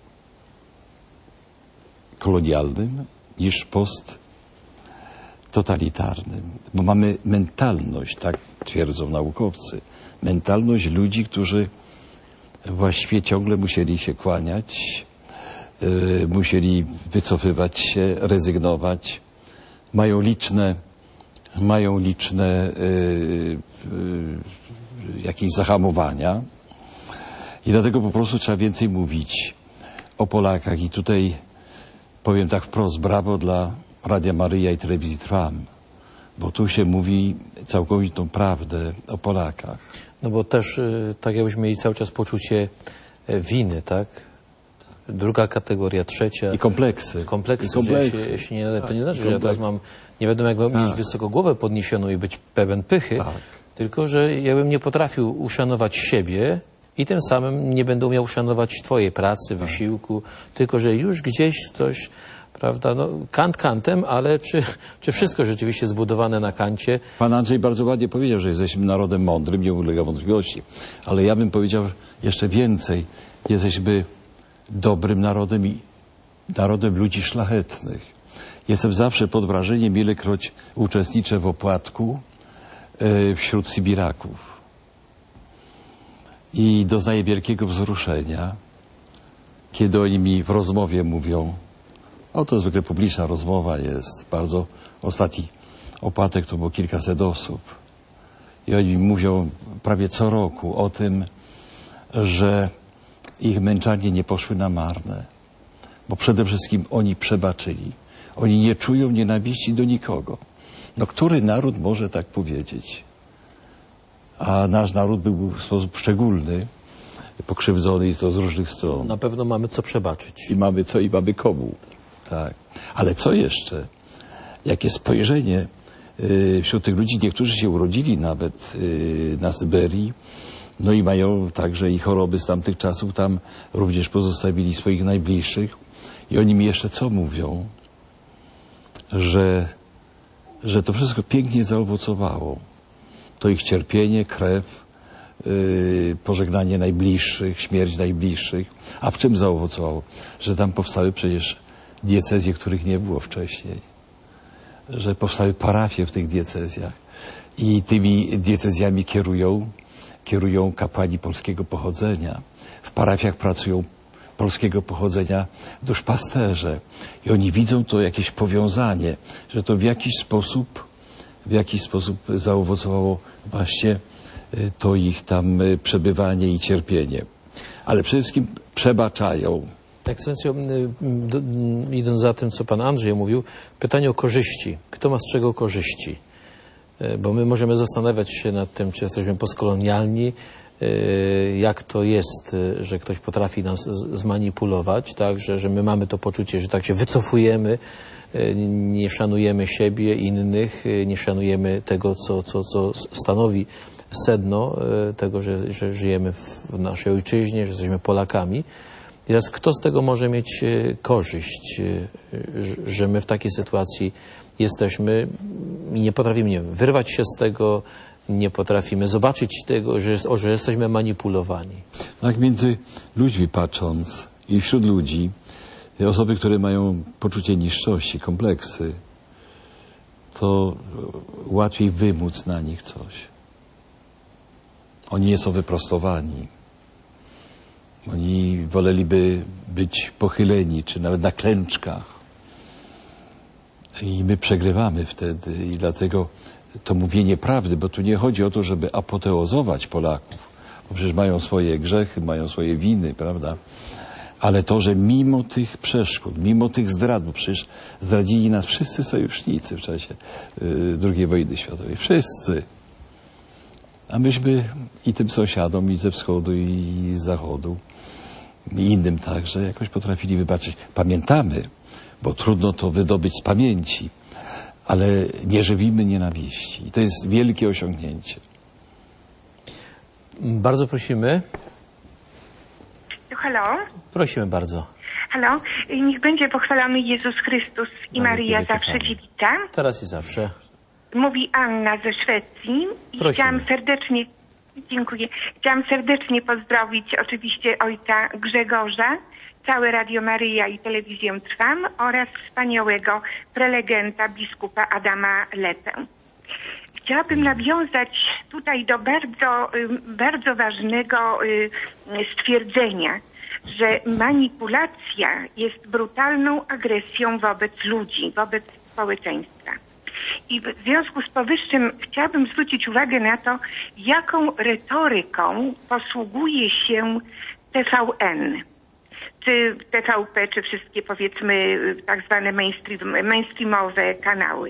kolonialnym niż post totalitarnym. Bo mamy mentalność, tak twierdzą naukowcy, mentalność ludzi, którzy właściwie ciągle musieli się kłaniać, yy, musieli wycofywać się, rezygnować. Mają liczne, mają liczne yy, yy, jakieś zahamowania i dlatego po prostu trzeba więcej mówić o Polakach. I tutaj powiem tak wprost, brawo dla Radia Maryja i Telewizji Trwam, bo tu się mówi całkowitą prawdę o Polakach.
No bo też y, tak jakbyśmy mieli cały czas poczucie e, winy, tak? Druga kategoria, trzecia.
I kompleksy.
Kompleksy.
I kompleksy.
Że ja się, ja się nie, to nie znaczy,
I
że ja teraz mam, nie wiadomo jak mam
Tak.
mieć wysoko głowę podniesioną i być pełen pychy,
Tak.
tylko że ja bym nie potrafił uszanować siebie i tym samym nie będę umiał uszanować twojej pracy, wysiłku, tylko że już gdzieś coś, prawda, no kant kantem, ale czy, czy wszystko rzeczywiście zbudowane na kancie?
Pan Andrzej bardzo ładnie powiedział, że jesteśmy narodem mądrym, nie ulega wątpliwości. Ale ja bym powiedział jeszcze więcej. Jesteśmy dobrym narodem i narodem ludzi szlachetnych. Jestem zawsze pod wrażeniem, ilekroć uczestniczę w opłatku e, wśród Sybiraków. I doznaję wielkiego wzruszenia, kiedy oni mi w rozmowie mówią, o to zwykle publiczna rozmowa jest, bardzo, ostatni opłatek to było kilkaset osób. I oni mi mówią prawie co roku o tym, że ich męczarnie nie poszły na marne, bo przede wszystkim oni przebaczyli. Oni nie czują nienawiści do nikogo. No, który naród może tak powiedzieć? A nasz naród był w sposób szczególny pokrzywdzony i to z różnych stron.
Na pewno mamy co przebaczyć.
I mamy co i mamy komu. Tak. Ale co jeszcze? Jakie spojrzenie yy, wśród tych ludzi, niektórzy się urodzili nawet yy, na Syberii, no i mają także i choroby z tamtych czasów, tam również pozostawili swoich najbliższych. I oni mi jeszcze co mówią? Że, że to wszystko pięknie zaowocowało. To ich cierpienie, krew, yy, pożegnanie najbliższych, śmierć najbliższych. A w czym zaowocowało? Że tam powstały przecież diecezje, których nie było wcześniej. Że powstały parafie w tych diecezjach. I tymi diecezjami kierują, kierują kapłani polskiego pochodzenia. W parafiach pracują polskiego pochodzenia duszpasterze. I oni widzą to jakieś powiązanie, że to w jakiś sposób, w jakiś sposób zaowocowało właśnie to ich tam przebywanie i cierpienie. Ale przede wszystkim przebaczają.
Ekscelencjo, idąc za tym, co pan Andrzej mówił, pytanie o korzyści. Kto ma z czego korzyści? Bo my możemy zastanawiać się nad tym, czy jesteśmy postkolonialni, jak to jest, że ktoś potrafi nas zmanipulować, tak, że, że my mamy to poczucie, że tak się wycofujemy, nie szanujemy siebie, innych, nie szanujemy tego, co, co, co stanowi sedno tego, że, że żyjemy w naszej ojczyźnie, że jesteśmy Polakami. I teraz kto z tego może mieć korzyść, że my w takiej sytuacji jesteśmy i nie potrafimy, nie wiem, wyrwać się z tego, nie potrafimy zobaczyć tego, że, jest, o, że jesteśmy manipulowani.
Tak między ludźmi patrząc i wśród ludzi, osoby, które mają poczucie niższości, kompleksy, to łatwiej wymóc na nich coś. Oni nie są wyprostowani. Oni woleliby być pochyleni, czy nawet na klęczkach. I my przegrywamy wtedy i dlatego to mówienie prawdy, bo tu nie chodzi o to, żeby apoteozować Polaków, bo przecież mają swoje grzechy, mają swoje winy, prawda? Ale to, że mimo tych przeszkód, mimo tych zdrad, bo przecież zdradzili nas wszyscy sojusznicy w czasie y, drugiej wojny światowej. Wszyscy. A myśmy i tym sąsiadom, i ze wschodu, i z zachodu, i innym także jakoś potrafili wybaczyć. Pamiętamy, bo trudno to wydobyć z pamięci, ale nie żywimy nienawiści. I to jest wielkie osiągnięcie.
Bardzo prosimy.
Halo?
Prosimy bardzo.
Halo? Niech będzie pochwalony Jezus Chrystus i
Mamy
Maryja
wielkie
zawsze
chwały.
dziewica.
Teraz i zawsze.
Mówi Anna ze Szwecji. I
Prosimy.
chciałam serdecznie, dziękuję, chciałam serdecznie pozdrowić oczywiście ojca Grzegorza, całe Radio Maryja i Telewizję Trwam oraz wspaniałego prelegenta biskupa Adama Lepę. Chciałabym nawiązać tutaj do bardzo, y, bardzo ważnego y, stwierdzenia, że manipulacja jest brutalną agresją wobec ludzi, wobec społeczeństwa. I w związku z powyższym chciałabym zwrócić uwagę na to, jaką retoryką posługuje się T V N, czy T V P, czy wszystkie powiedzmy tak zwane mainstream, mainstreamowe kanały.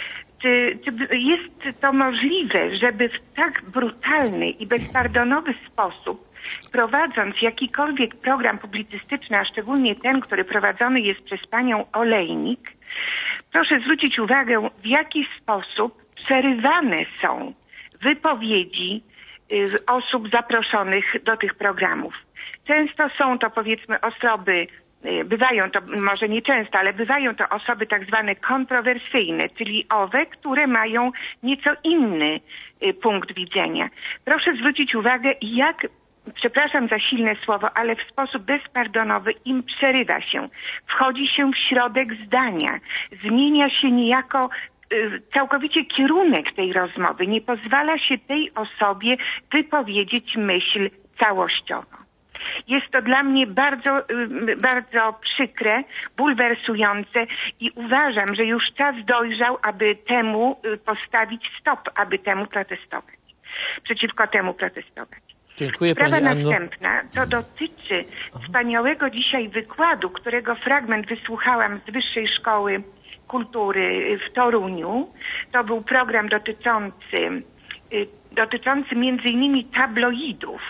Czy, czy jest to możliwe, żeby w tak brutalny i bezpardonowy sposób, prowadząc jakikolwiek program publicystyczny, a szczególnie ten, który prowadzony jest przez panią Olejnik, proszę zwrócić uwagę, w jaki sposób przerywane są wypowiedzi y, osób zaproszonych do tych programów. Często są to powiedzmy osoby, y, bywają to, może nie często, ale bywają to osoby tak zwane kontrowersyjne, czyli owe, które mają nieco inny y, punkt widzenia. Proszę zwrócić uwagę, jak, przepraszam za silne słowo, ale w sposób bezpardonowy im przerywa się. Wchodzi się w środek zdania. Zmienia się niejako y, całkowicie kierunek tej rozmowy. Nie pozwala się tej osobie wypowiedzieć myśl całościowo. Jest to dla mnie bardzo, y, bardzo przykre, bulwersujące i uważam, że już czas dojrzał, aby temu y, postawić stop, aby temu protestować. Przeciwko temu protestować.
Dziękuję
Sprawa
pani Anno.
następna, to dotyczy wspaniałego dzisiaj wykładu, którego fragment wysłuchałam z Wyższej Szkoły Kultury w Toruniu. To był program dotyczący, y, dotyczący między innymi tabloidów.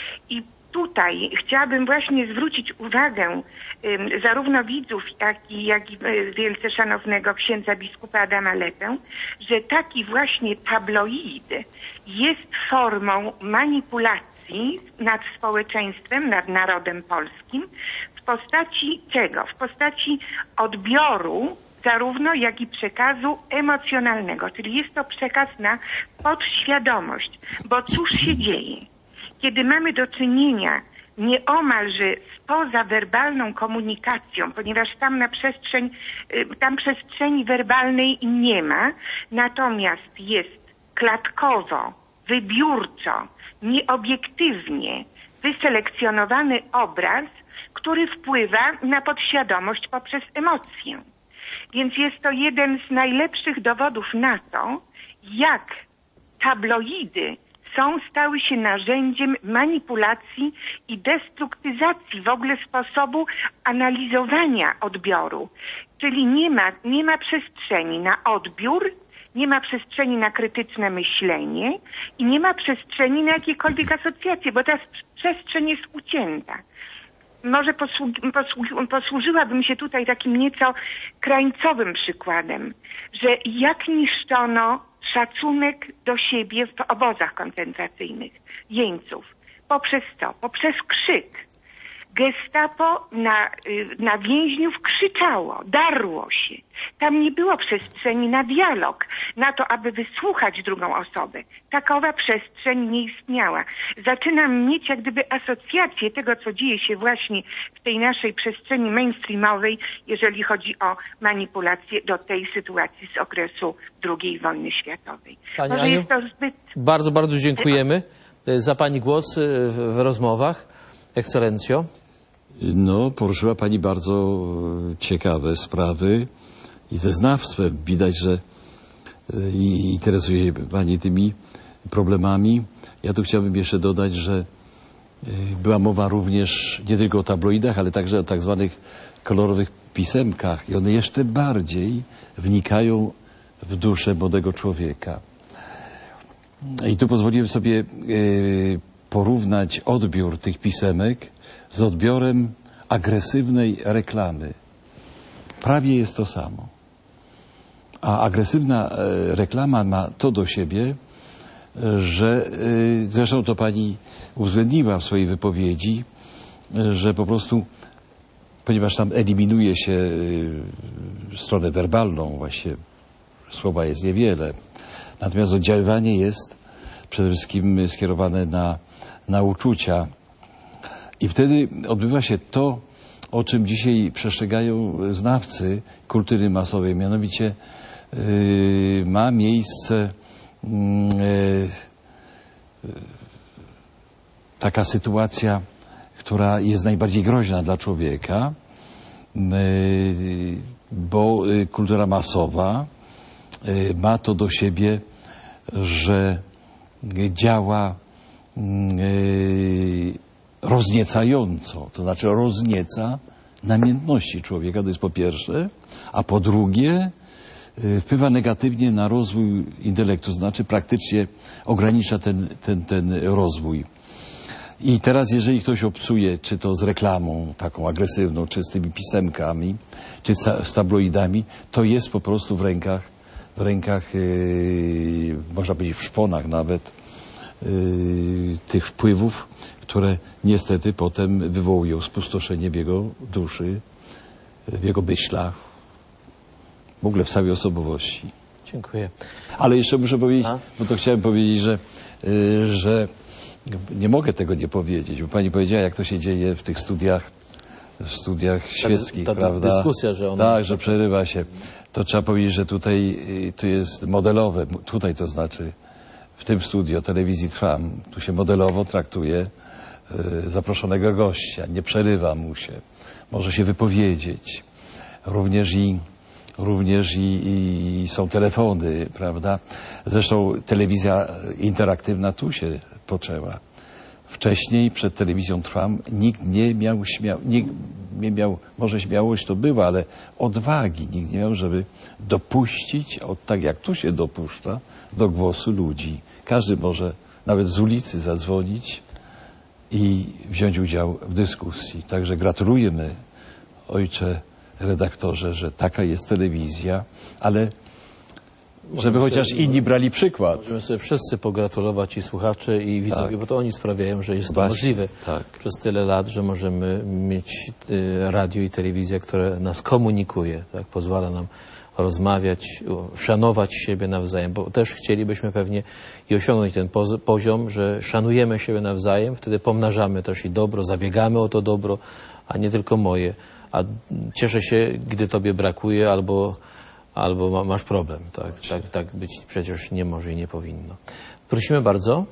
I tutaj chciałabym właśnie zwrócić uwagę y, zarówno widzów, jak i, jak i y, wielce szanownego księdza biskupa Adama Lepę, że taki właśnie tabloid jest formą manipulacji nad społeczeństwem, nad narodem polskim w postaci czego? W postaci odbioru zarówno jak i przekazu emocjonalnego, czyli jest to przekaz na podświadomość, bo cóż się dzieje? Kiedy mamy do czynienia nieomalże z pozawerbalną komunikacją, ponieważ tam na przestrzeń, tam przestrzeni werbalnej nie ma, natomiast jest klatkowo, wybiórczo, nieobiektywnie wyselekcjonowany obraz, który wpływa na podświadomość poprzez emocję. Więc jest to jeden z najlepszych dowodów na to, jak tabloidy są, stały się narzędziem manipulacji i destruktyzacji w ogóle sposobu analizowania odbioru. Czyli nie ma, nie ma przestrzeni na odbiór, nie ma przestrzeni na krytyczne myślenie i nie ma przestrzeni na jakiekolwiek asocjacje, bo ta przestrzeń jest ucięta. Może posłu- posłu- posłużyłabym się tutaj takim nieco krańcowym przykładem, że jak niszczono szacunek do siebie w obozach koncentracyjnych jeńców. Poprzez co? Poprzez krzyk. Gestapo na, na więźniów krzyczało, darło się. Tam nie było przestrzeni na dialog, na to, aby wysłuchać drugą osobę. Takowa przestrzeń nie istniała. Zaczynam mieć jak gdyby asocjację tego, co dzieje się właśnie w tej naszej przestrzeni mainstreamowej, jeżeli chodzi o manipulację do tej sytuacji z okresu drugiej wojny światowej.
Pani
Może
Aniu,
jest to zbyt...
bardzo, bardzo dziękujemy za pani głos w, w rozmowach. Ekscelencjo.
No, poruszyła pani bardzo e, ciekawe sprawy i ze znawstwem widać, że e, i interesuje się pani tymi problemami. Ja tu chciałbym jeszcze dodać, że e, była mowa również nie tylko o tabloidach, ale także o tak zwanych kolorowych pisemkach i one jeszcze bardziej wnikają w duszę młodego człowieka. I tu pozwoliłem sobie e, porównać odbiór tych pisemek z odbiorem agresywnej reklamy. Prawie jest to samo. A agresywna e, reklama ma to do siebie, że y, zresztą to pani uwzględniła w swojej wypowiedzi, y, że po prostu, ponieważ tam eliminuje się y, stronę werbalną, właśnie słowa jest niewiele, natomiast oddziaływanie jest przede wszystkim skierowane na, na uczucia. I wtedy odbywa się to, o czym dzisiaj przestrzegają znawcy kultury masowej, mianowicie yy, ma miejsce yy, yy, taka sytuacja, która jest najbardziej groźna dla człowieka, yy, bo yy, kultura masowa yy, ma to do siebie, że działa yy, rozniecająco, to znaczy roznieca namiętności człowieka, to jest po pierwsze, a po drugie yy, wpływa negatywnie na rozwój intelektu, to znaczy praktycznie ogranicza ten, ten, ten rozwój. I teraz jeżeli ktoś obcuje, czy to z reklamą taką agresywną, czy z tymi pisemkami, czy z tabloidami, to jest po prostu w rękach, w rękach, yy, można powiedzieć w szponach nawet, yy, tych wpływów, które niestety potem wywołują spustoszenie w jego duszy, w jego myślach, w ogóle w całej osobowości.
Dziękuję.
Ale jeszcze muszę powiedzieć,
A?
bo to chciałem powiedzieć, że, yy, że nie mogę tego nie powiedzieć, bo pani powiedziała, jak to się dzieje w tych studiach, w studiach świeckich,
ta, ta
prawda?
dyskusja, że ona
Tak,
jest
że
taka-
przerywa się. To trzeba powiedzieć, że tutaj y, to jest modelowe. Tutaj to znaczy w tym studio telewizji Trwam, tu się modelowo traktuje y, zaproszonego gościa. Nie przerywa mu się. Może się wypowiedzieć. Również i Również i, i są telefony, prawda? Zresztą telewizja interaktywna tu się poczęła. Wcześniej, przed telewizją Trwam, nikt nie miał, śmia nikt nie miał, może śmiałość to była, ale odwagi nikt nie miał, żeby dopuścić, o, tak jak tu się dopuszcza, do głosu ludzi. Każdy może nawet z ulicy zadzwonić i wziąć udział w dyskusji. Także gratulujemy, ojcze redaktorze, że taka jest telewizja, ale żeby chociaż inni brali przykład.
Możemy sobie wszyscy pogratulować i słuchacze i widzowie,
Tak.
bo to oni sprawiają, że jest to
Właśnie,
możliwe
tak.
przez tyle lat, że możemy mieć y, radio i telewizję, które nas komunikuje, tak? Pozwala nam rozmawiać, u- szanować siebie nawzajem, bo też chcielibyśmy pewnie i osiągnąć ten poz- poziom, że szanujemy siebie nawzajem, wtedy pomnażamy też i dobro, zabiegamy o to dobro, a nie tylko moje. A cieszę się, gdy tobie brakuje albo, albo ma, masz problem. Tak, tak, tak być przecież nie może i nie powinno. Prosimy bardzo.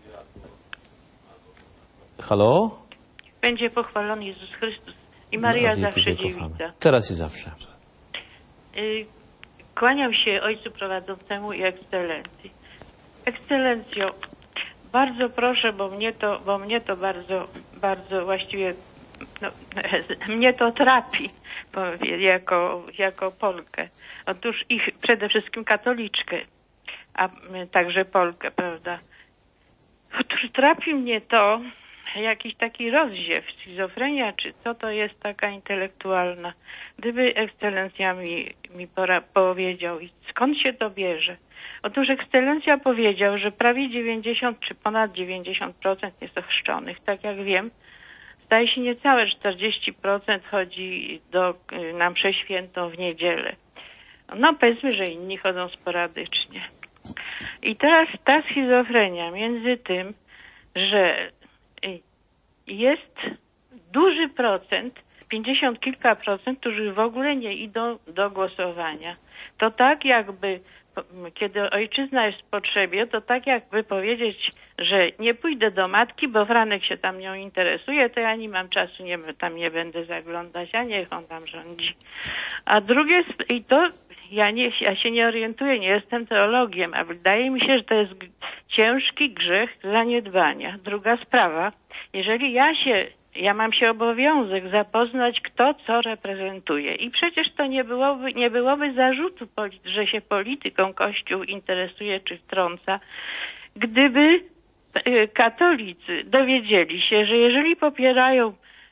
Halo?
Będzie pochwalony Jezus Chrystus i Maria
No,
zawsze
wielkie kochamy.
dziewica.
Teraz i zawsze.
Y, Kłaniam się Ojcu Prowadzącemu i Ekscelencji. Ekscelencjo, bardzo proszę, bo mnie to, bo mnie to bardzo, bardzo właściwie, no, mnie to trapi powie- jako, jako Polkę. Otóż ich przede wszystkim katoliczkę, a y, także Polkę, prawda? Otóż trapi mnie to, jakiś taki rozziew, schizofrenia, czy co to jest taka intelektualna. Gdyby ekscelencja mi, mi pora, powiedział, i skąd się to bierze? Otóż ekscelencja powiedział, że prawie dziewięćdziesiąt czy ponad dziewięćdziesiąt procent jest ochrzczonych. Tak jak wiem, zdaje się niecałe czterdzieści procent chodzi do, na mszę świętą w niedzielę. No powiedzmy, że inni chodzą sporadycznie. I teraz ta schizofrenia między tym, że jest duży procent, pięćdziesiąt kilka procent, którzy w ogóle nie idą do głosowania. To tak jakby, kiedy ojczyzna jest w potrzebie, to tak jakby powiedzieć, że nie pójdę do matki, bo Franek się tam nią interesuje, to ja nie mam czasu, nie, tam nie będę zaglądać, a niech on tam rządzi. A drugie, i to ja, nie, ja się nie orientuję, nie jestem teologiem, a wydaje mi się, że to jest g- ciężki grzech zaniedbania. Druga sprawa, jeżeli ja się, ja mam się obowiązek zapoznać, kto co reprezentuje. I przecież to nie byłoby, nie byłoby zarzutu, poli- że się polityką Kościół interesuje czy wtrąca, gdyby y, katolicy dowiedzieli się, że jeżeli popierają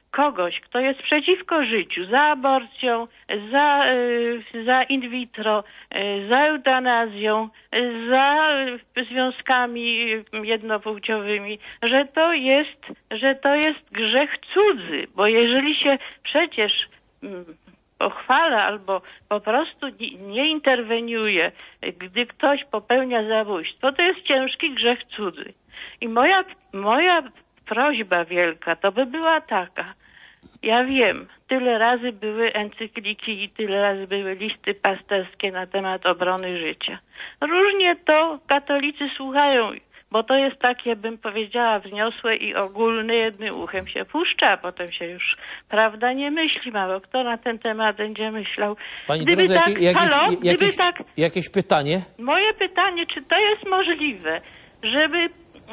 kogoś, kto jest przeciwko życiu, za aborcją, za, y, za in vitro, y, za eutanazją, y, za y, związkami jednopłciowymi, że to jest, że to jest grzech cudzy, bo jeżeli się przecież mm, pochwala albo po prostu nie, nie interweniuje, gdy ktoś popełnia zabójstwo, to jest ciężki grzech cudzy. I moja, moja prośba wielka to by była taka. Ja wiem, tyle razy były encykliki i tyle razy były listy pasterskie na temat obrony życia. Różnie to katolicy słuchają, bo to jest takie, bym powiedziała, wzniosłe i ogólne, jednym uchem się puszcza, a potem się już, prawda, nie myśli. Mało kto na ten temat będzie myślał.
Pani
Gdyby
Dorota,
tak,
jakie- jakieś,
halo,
jakieś,
gdyby tak,
jakieś pytanie?
moje pytanie, czy to jest możliwe, żeby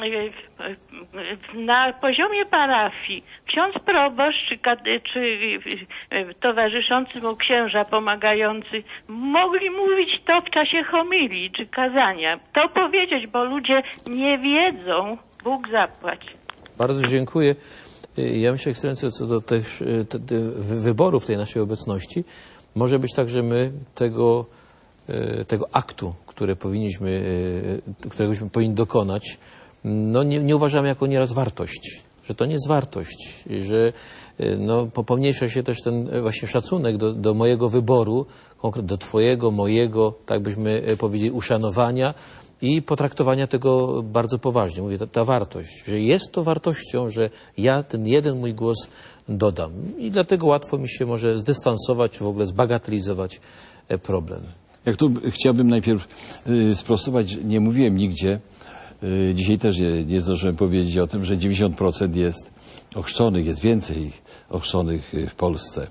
na poziomie parafii ksiądz proboszcz czy, kate- czy towarzyszący mu księża pomagający mogli mówić to w czasie homilii czy kazania. To powiedzieć, bo ludzie nie wiedzą, Bóg zapłać.
Bardzo dziękuję. Ja myślę, ekscelencjo, co do tych te, te wyborów tej naszej obecności, może być tak, że my tego, tego aktu, które powinniśmy, któregośmy powinni dokonać, no nie, nie uważamy jako nieraz wartość, że to nie jest wartość, że no, pomniejsza się też ten właśnie szacunek do, do mojego wyboru, do twojego, mojego, tak byśmy powiedzieli, uszanowania i potraktowania tego bardzo poważnie. Mówię, ta, ta wartość, że jest to wartością, że ja ten jeden mój głos dodam. I dlatego łatwo mi się może zdystansować, czy w ogóle zbagatelizować problem.
Jak tu chciałbym najpierw y, sprostować, nie mówiłem nigdzie, y, dzisiaj też nie, nie zdążyłem powiedzieć o tym, że dziewięćdziesiąt procent jest ochrzczonych, jest więcej ochrzczonych w Polsce.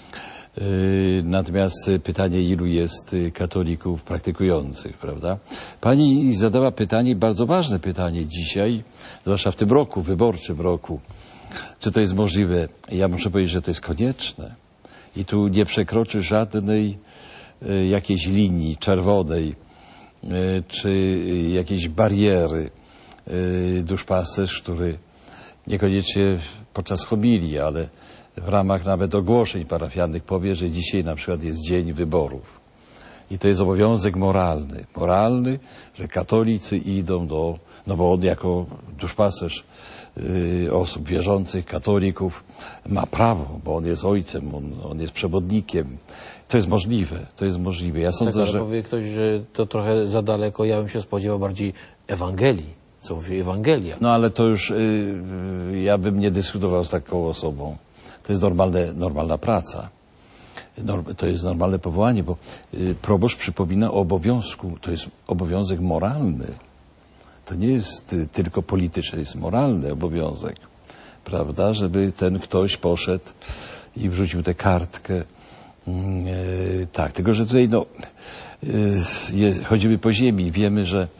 Y, natomiast pytanie, ilu jest katolików praktykujących, prawda? Pani zadała pytanie, bardzo ważne pytanie dzisiaj, zwłaszcza w tym roku, wyborczym roku. Czy to jest możliwe? Ja muszę powiedzieć, że to jest konieczne. I tu nie przekroczy żadnej jakiejś linii czerwonej, czy jakiejś bariery duszpasterz, który niekoniecznie podczas homilii, ale w ramach nawet ogłoszeń parafialnych powie, że dzisiaj na przykład jest dzień wyborów. I to jest obowiązek moralny. Moralny, że katolicy idą do, no bo on jako duszpasterz y, osób wierzących, katolików ma prawo, bo on jest ojcem, on, on jest przewodnikiem. To jest możliwe, to jest możliwe. Ja sądzę,
tak,
że...
powie ktoś, że to trochę za daleko, ja bym się spodziewał bardziej Ewangelii. Co mówi Ewangelia?
No ale to już y, ja bym nie dyskutował z taką osobą. To jest normalne, normalna praca. To jest normalne powołanie, bo proboszcz przypomina o obowiązku. To jest obowiązek moralny. To nie jest tylko polityczny, to jest moralny obowiązek. Prawda? Żeby ten ktoś poszedł i wrzucił tę kartkę. Tak, tylko że tutaj no, chodzimy po ziemi. Wiemy, że,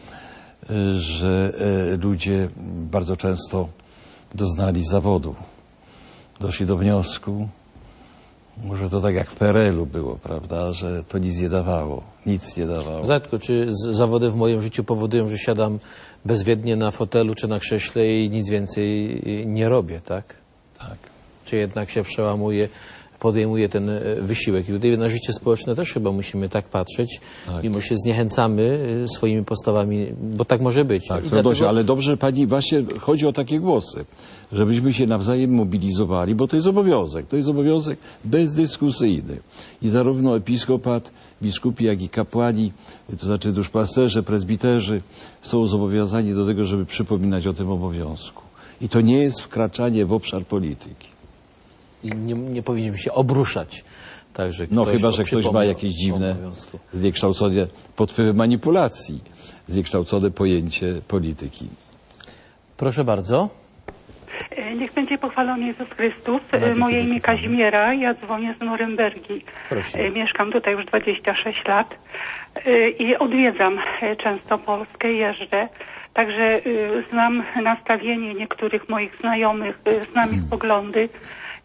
że ludzie bardzo często doznali zawodu. Doszli do wniosku, może to tak jak w P R L u było, prawda, że to nic nie dawało, nic nie dawało.
Zatko, czy z- zawody w moim życiu powodują, że siadam bezwiednie na fotelu czy na krześle i nic więcej nie robię, tak?
Tak.
Czy jednak się przełamuję, podejmuję ten e, wysiłek. I tutaj na życie społeczne też chyba musimy tak patrzeć,
Tak.
mimo się zniechęcamy e, swoimi postawami, bo tak może być.
Tak,
I
z pewnością,
dlatego-
ale dobrze, że pani właśnie chodzi o takie głosy, żebyśmy się nawzajem mobilizowali, bo to jest obowiązek, to jest obowiązek bezdyskusyjny. I zarówno episkopat, biskupi, jak i kapłani, to znaczy duszpasterze, prezbiterzy są zobowiązani do tego, żeby przypominać o tym obowiązku. I to nie jest wkraczanie w obszar polityki.
I nie, nie powinniśmy się obruszać. Także
No
ktoś
chyba, że ktoś ma
przypomniał
jakieś dziwne,
obowiązku.
zniekształcone pod wpływem manipulacji, zniekształcone pojęcie polityki.
Proszę bardzo.
Niech będzie pochwalony Jezus Chrystus.
Na wieki
Moje imię
wieków.
Kazimiera, ja dzwonię z Norymbergi.
Proszę.
Mieszkam tutaj już dwadzieścia sześć lat i odwiedzam często Polskę, jeżdżę. Także znam nastawienie niektórych moich znajomych, znam ich poglądy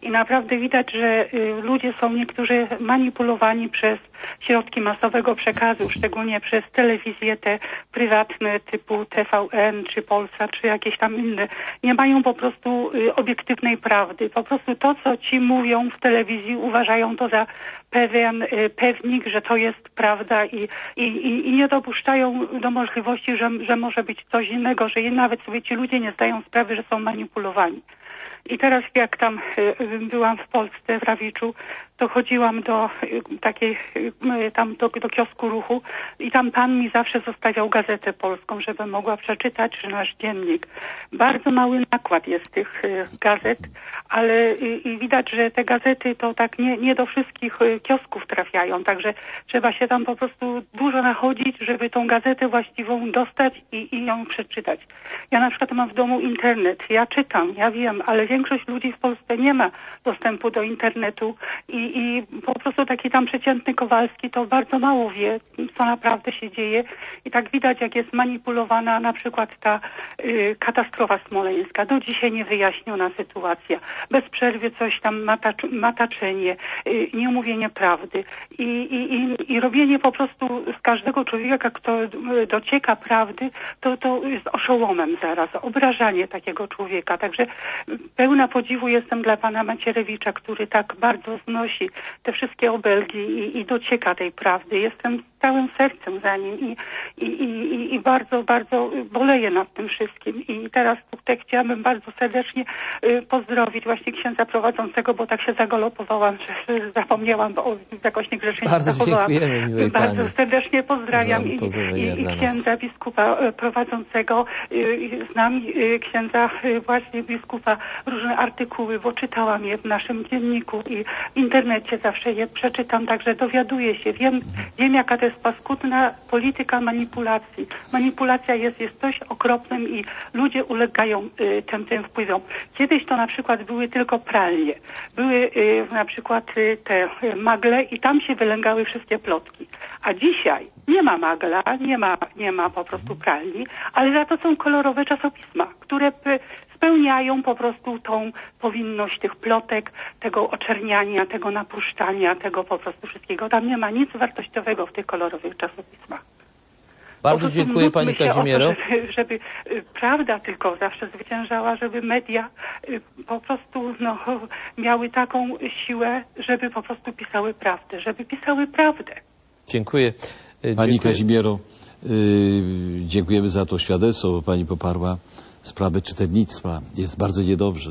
i naprawdę widać, że y, ludzie są niektórzy manipulowani przez środki masowego przekazu, szczególnie przez telewizje te prywatne typu T V N czy Polsat czy jakieś tam inne. Nie mają po prostu y, obiektywnej prawdy. Po prostu to, co ci mówią w telewizji, uważają to za pewien y, pewnik, że to jest prawda i, i, i, i nie dopuszczają do możliwości, że, że może być coś innego, że nawet sobie ci ludzie nie zdają sprawy, że są manipulowani. I teraz jak tam y, byłam w Polsce, w Rawiczu, to chodziłam do y, takiej, y, tam do, do kiosku ruchu i tam pan mi zawsze zostawiał gazetę polską, żebym mogła przeczytać, czy nasz dziennik. Bardzo mały nakład jest tych y, gazet, ale y, i widać, że te gazety to tak nie, nie do wszystkich y, kiosków trafiają, także trzeba się tam po prostu dużo nachodzić, żeby tą gazetę właściwą dostać i, i ją przeczytać. Ja na przykład mam w domu internet, ja czytam, ja wiem, ale większość ludzi w Polsce nie ma dostępu do internetu i, i po prostu taki tam przeciętny Kowalski to bardzo mało wie, co naprawdę się dzieje i tak widać, jak jest manipulowana na przykład ta y, katastrofa smoleńska. Do dzisiaj niewyjaśniona sytuacja. Bez przerwy coś tam matacz, mataczenie, y, nieomówienie prawdy i, i, i, i robienie po prostu z każdego człowieka, kto docieka prawdy, to, to jest oszołomem zaraz, obrażanie takiego człowieka. Także pełna podziwu jestem dla pana Macierewicza, który tak bardzo znosi te wszystkie obelgi i, i docieka tej prawdy. Jestem z całym sercem za nim i, i, i, i bardzo, bardzo boleję nad tym wszystkim. I teraz tutaj chciałabym bardzo serdecznie y, pozdrowić właśnie księdza prowadzącego, bo tak się zagalopowałam, że, że zapomniałam, bo jakoś niegrzecznie
Bardzo
zachowałam.
dziękujemy, miłej
Bardzo
pani.
serdecznie pozdrawiam i,
Pozdrowienia
i, i
dla nas.
księdza biskupa y, prowadzącego. Y, znam y, księdza y, właśnie biskupa różne artykuły, bo czytałam je w naszym dzienniku i w internecie zawsze je przeczytam, także dowiaduję się. Wiem, wiem jaka to jest paskudna polityka manipulacji. Manipulacja jest, jest coś okropnym i ludzie ulegają y, tym, tym wpływom. Kiedyś to na przykład były tylko pralnie. Były y, na przykład y, te y, magle i tam się wylęgały wszystkie plotki. A dzisiaj nie ma magla, nie ma, nie ma po prostu pralni, ale za to są kolorowe czasopisma, które y, spełniają po prostu tą powinność tych plotek, tego oczerniania, tego napuszczania, tego po prostu wszystkiego. Tam nie ma nic wartościowego w tych kolorowych czasopismach.
Bardzo dziękuję pani Kazimiero.
To, żeby, żeby prawda tylko zawsze zwyciężała, żeby media po prostu no, miały taką siłę, żeby po prostu pisały prawdę, żeby pisały prawdę.
Dziękuję.
Pani
Dziękuję.
Kazimiero, yy, dziękujemy za to świadectwo, bo pani poparła sprawę czytelnictwa. Jest bardzo niedobrze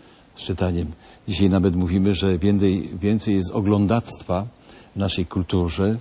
z czytaniem. Dzisiaj nawet mówimy, że więcej, więcej jest oglądactwa w naszej kulturze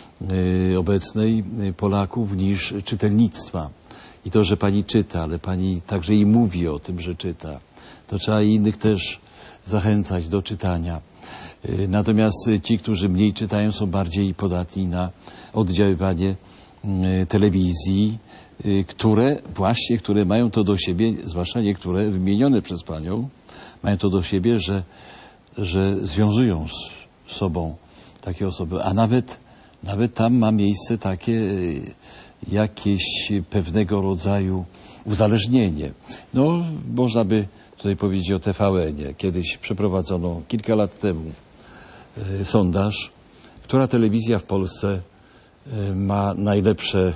yy, obecnej Polaków niż czytelnictwa. I to, że pani czyta, ale pani także i mówi o tym, że czyta, to trzeba i innych też zachęcać do czytania. Yy, natomiast ci, którzy mniej czytają, są bardziej podatni na oddziaływanie yy, telewizji, które właśnie, które mają to do siebie, zwłaszcza niektóre wymienione przez panią, mają to do siebie, że, że związują z sobą takie osoby, a nawet, nawet tam ma miejsce takie jakieś pewnego rodzaju uzależnienie. No, można by tutaj powiedzieć o T V N-ie. Kiedyś przeprowadzono kilka lat temu y, sondaż, która telewizja w Polsce y, ma najlepsze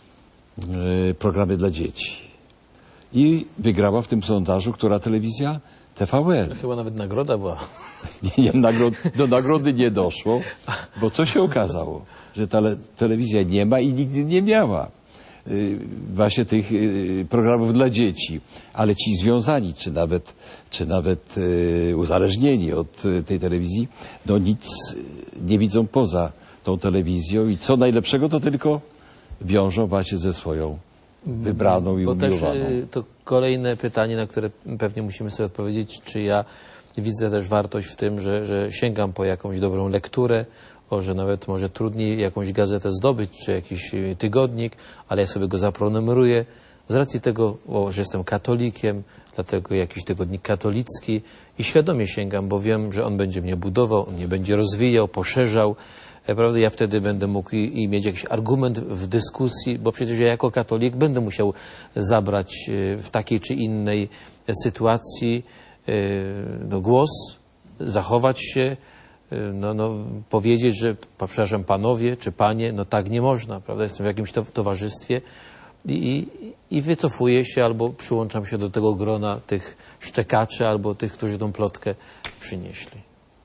programy dla dzieci. I wygrała w tym sondażu, która telewizja? T V N.
Chyba nawet nagroda była.
Nie, nie, nagrod, do nagrody nie doszło, bo co się okazało? Że ta telewizja nie ma i nigdy nie miała y, właśnie tych y, programów dla dzieci. Ale ci związani, czy nawet, czy nawet y, uzależnieni od y, tej telewizji, no nic nie widzą poza tą telewizją i co najlepszego to tylko wiążą właśnie ze swoją wybraną i
Bo
umiłowaną.
też y, to kolejne pytanie, na które pewnie musimy sobie odpowiedzieć, czy ja widzę też wartość w tym, że, że sięgam po jakąś dobrą lekturę, o, że nawet może trudniej jakąś gazetę zdobyć, czy jakiś tygodnik, ale ja sobie go zaprenumeruję. Z racji tego, o, że jestem katolikiem, dlatego jakiś tygodnik katolicki i świadomie sięgam, bo wiem, że on będzie mnie budował, on mnie będzie rozwijał, poszerzał. Prawda? Ja wtedy będę mógł i, i mieć jakiś argument w dyskusji, bo przecież ja jako katolik będę musiał zabrać w takiej czy innej sytuacji no, głos zachować się, no, no, powiedzieć, że przepraszam panowie czy panie, no tak nie można, prawda? Jestem w jakimś to, towarzystwie i, i, i wycofuję się albo przyłączam się do tego grona tych szczekaczy albo tych, którzy tą plotkę przynieśli.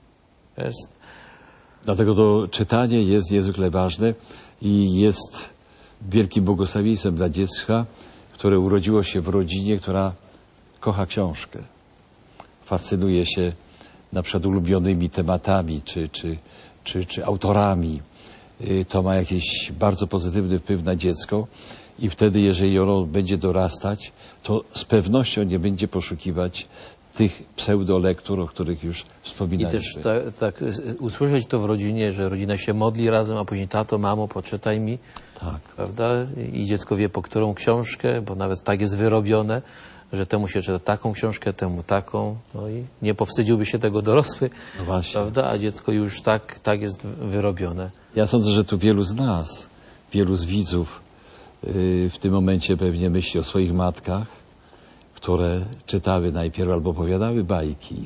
Jest.
Dlatego to czytanie jest niezwykle ważne i jest wielkim błogosławieństwem dla dziecka, które urodziło się w rodzinie, która kocha książkę. Fascynuje się na przykład ulubionymi tematami czy, czy, czy, czy autorami. To ma jakiś bardzo pozytywny wpływ na dziecko i wtedy, jeżeli ono będzie dorastać, to z pewnością nie będzie poszukiwać tych pseudolektur, o których już wspominaliśmy.
I też tak, tak usłyszeć to w rodzinie, że rodzina się modli razem, a później tato, mamo, poczytaj mi.
Tak.
Prawda? I dziecko wie, po którą książkę, bo nawet tak jest wyrobione, że temu się czyta taką książkę, temu taką. No i nie powstydziłby się tego dorosły,
No właśnie.
prawda? A dziecko już tak, tak jest wyrobione.
Ja sądzę, że tu wielu z nas, wielu z widzów yy, w tym momencie pewnie myśli o swoich matkach, które czytały najpierw albo opowiadały bajki.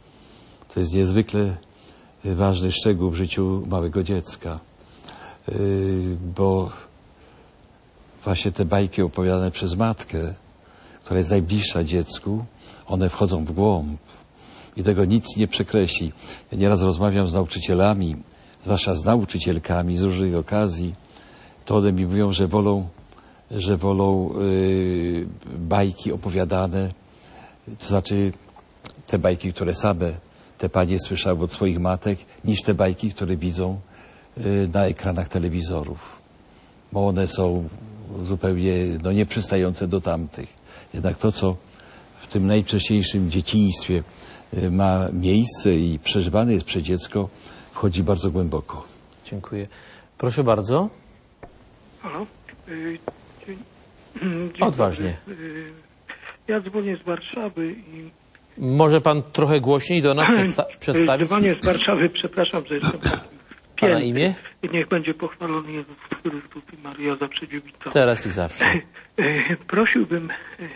To jest niezwykle ważny szczegół w życiu małego dziecka, yy, bo właśnie te bajki opowiadane przez matkę, która jest najbliższa dziecku, one wchodzą w głąb i tego nic nie przekreśli. Ja nieraz rozmawiam z nauczycielami, zwłaszcza z nauczycielkami z różnych okazji, to one mi mówią, że wolą że wolą yy, bajki opowiadane, to znaczy te bajki, które same te panie słyszały od swoich matek, niż te bajki, które widzą yy, na ekranach telewizorów. Bo one są zupełnie no, nieprzystające do tamtych. Jednak to, co w tym najwcześniejszym dzieciństwie yy, ma miejsce i przeżywane jest przez dziecko, wchodzi bardzo głęboko.
Dziękuję. Proszę bardzo.
Halo? Yy... Dzień
Odważnie.
dobry. Ja dzwonię z Warszawy i...
Może pan trochę głośniej do nas przedsta przedstawić?
Dzwonię z Warszawy, przepraszam, że jestem taki
Pana imię?
Niech będzie pochwalony Jezus Chrystus i Maria zawsze dziewica.
Teraz i zawsze.
Prosiłbym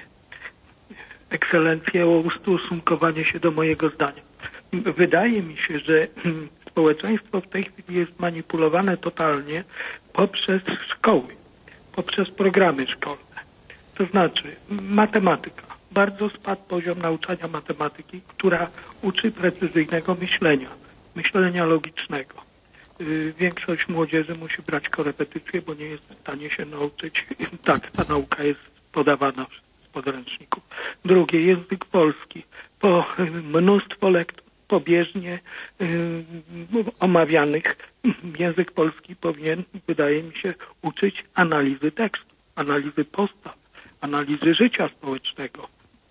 ekscelencję o ustosunkowanie się do mojego zdania. Wydaje mi się, że społeczeństwo w tej chwili jest manipulowane totalnie poprzez szkoły, poprzez programy szkolne. To znaczy matematyka. Bardzo spadł poziom nauczania matematyki, która uczy precyzyjnego myślenia, myślenia logicznego. Yy, większość młodzieży musi brać korepetycje, bo nie jest w stanie się nauczyć. Tak, ta nauka jest podawana z podręczników. Drugie, język polski. Po mnóstwo lektur pobieżnie yy, omawianych język polski powinien, wydaje mi się, uczyć analizy tekstu, analizy postaw, analizy życia społecznego.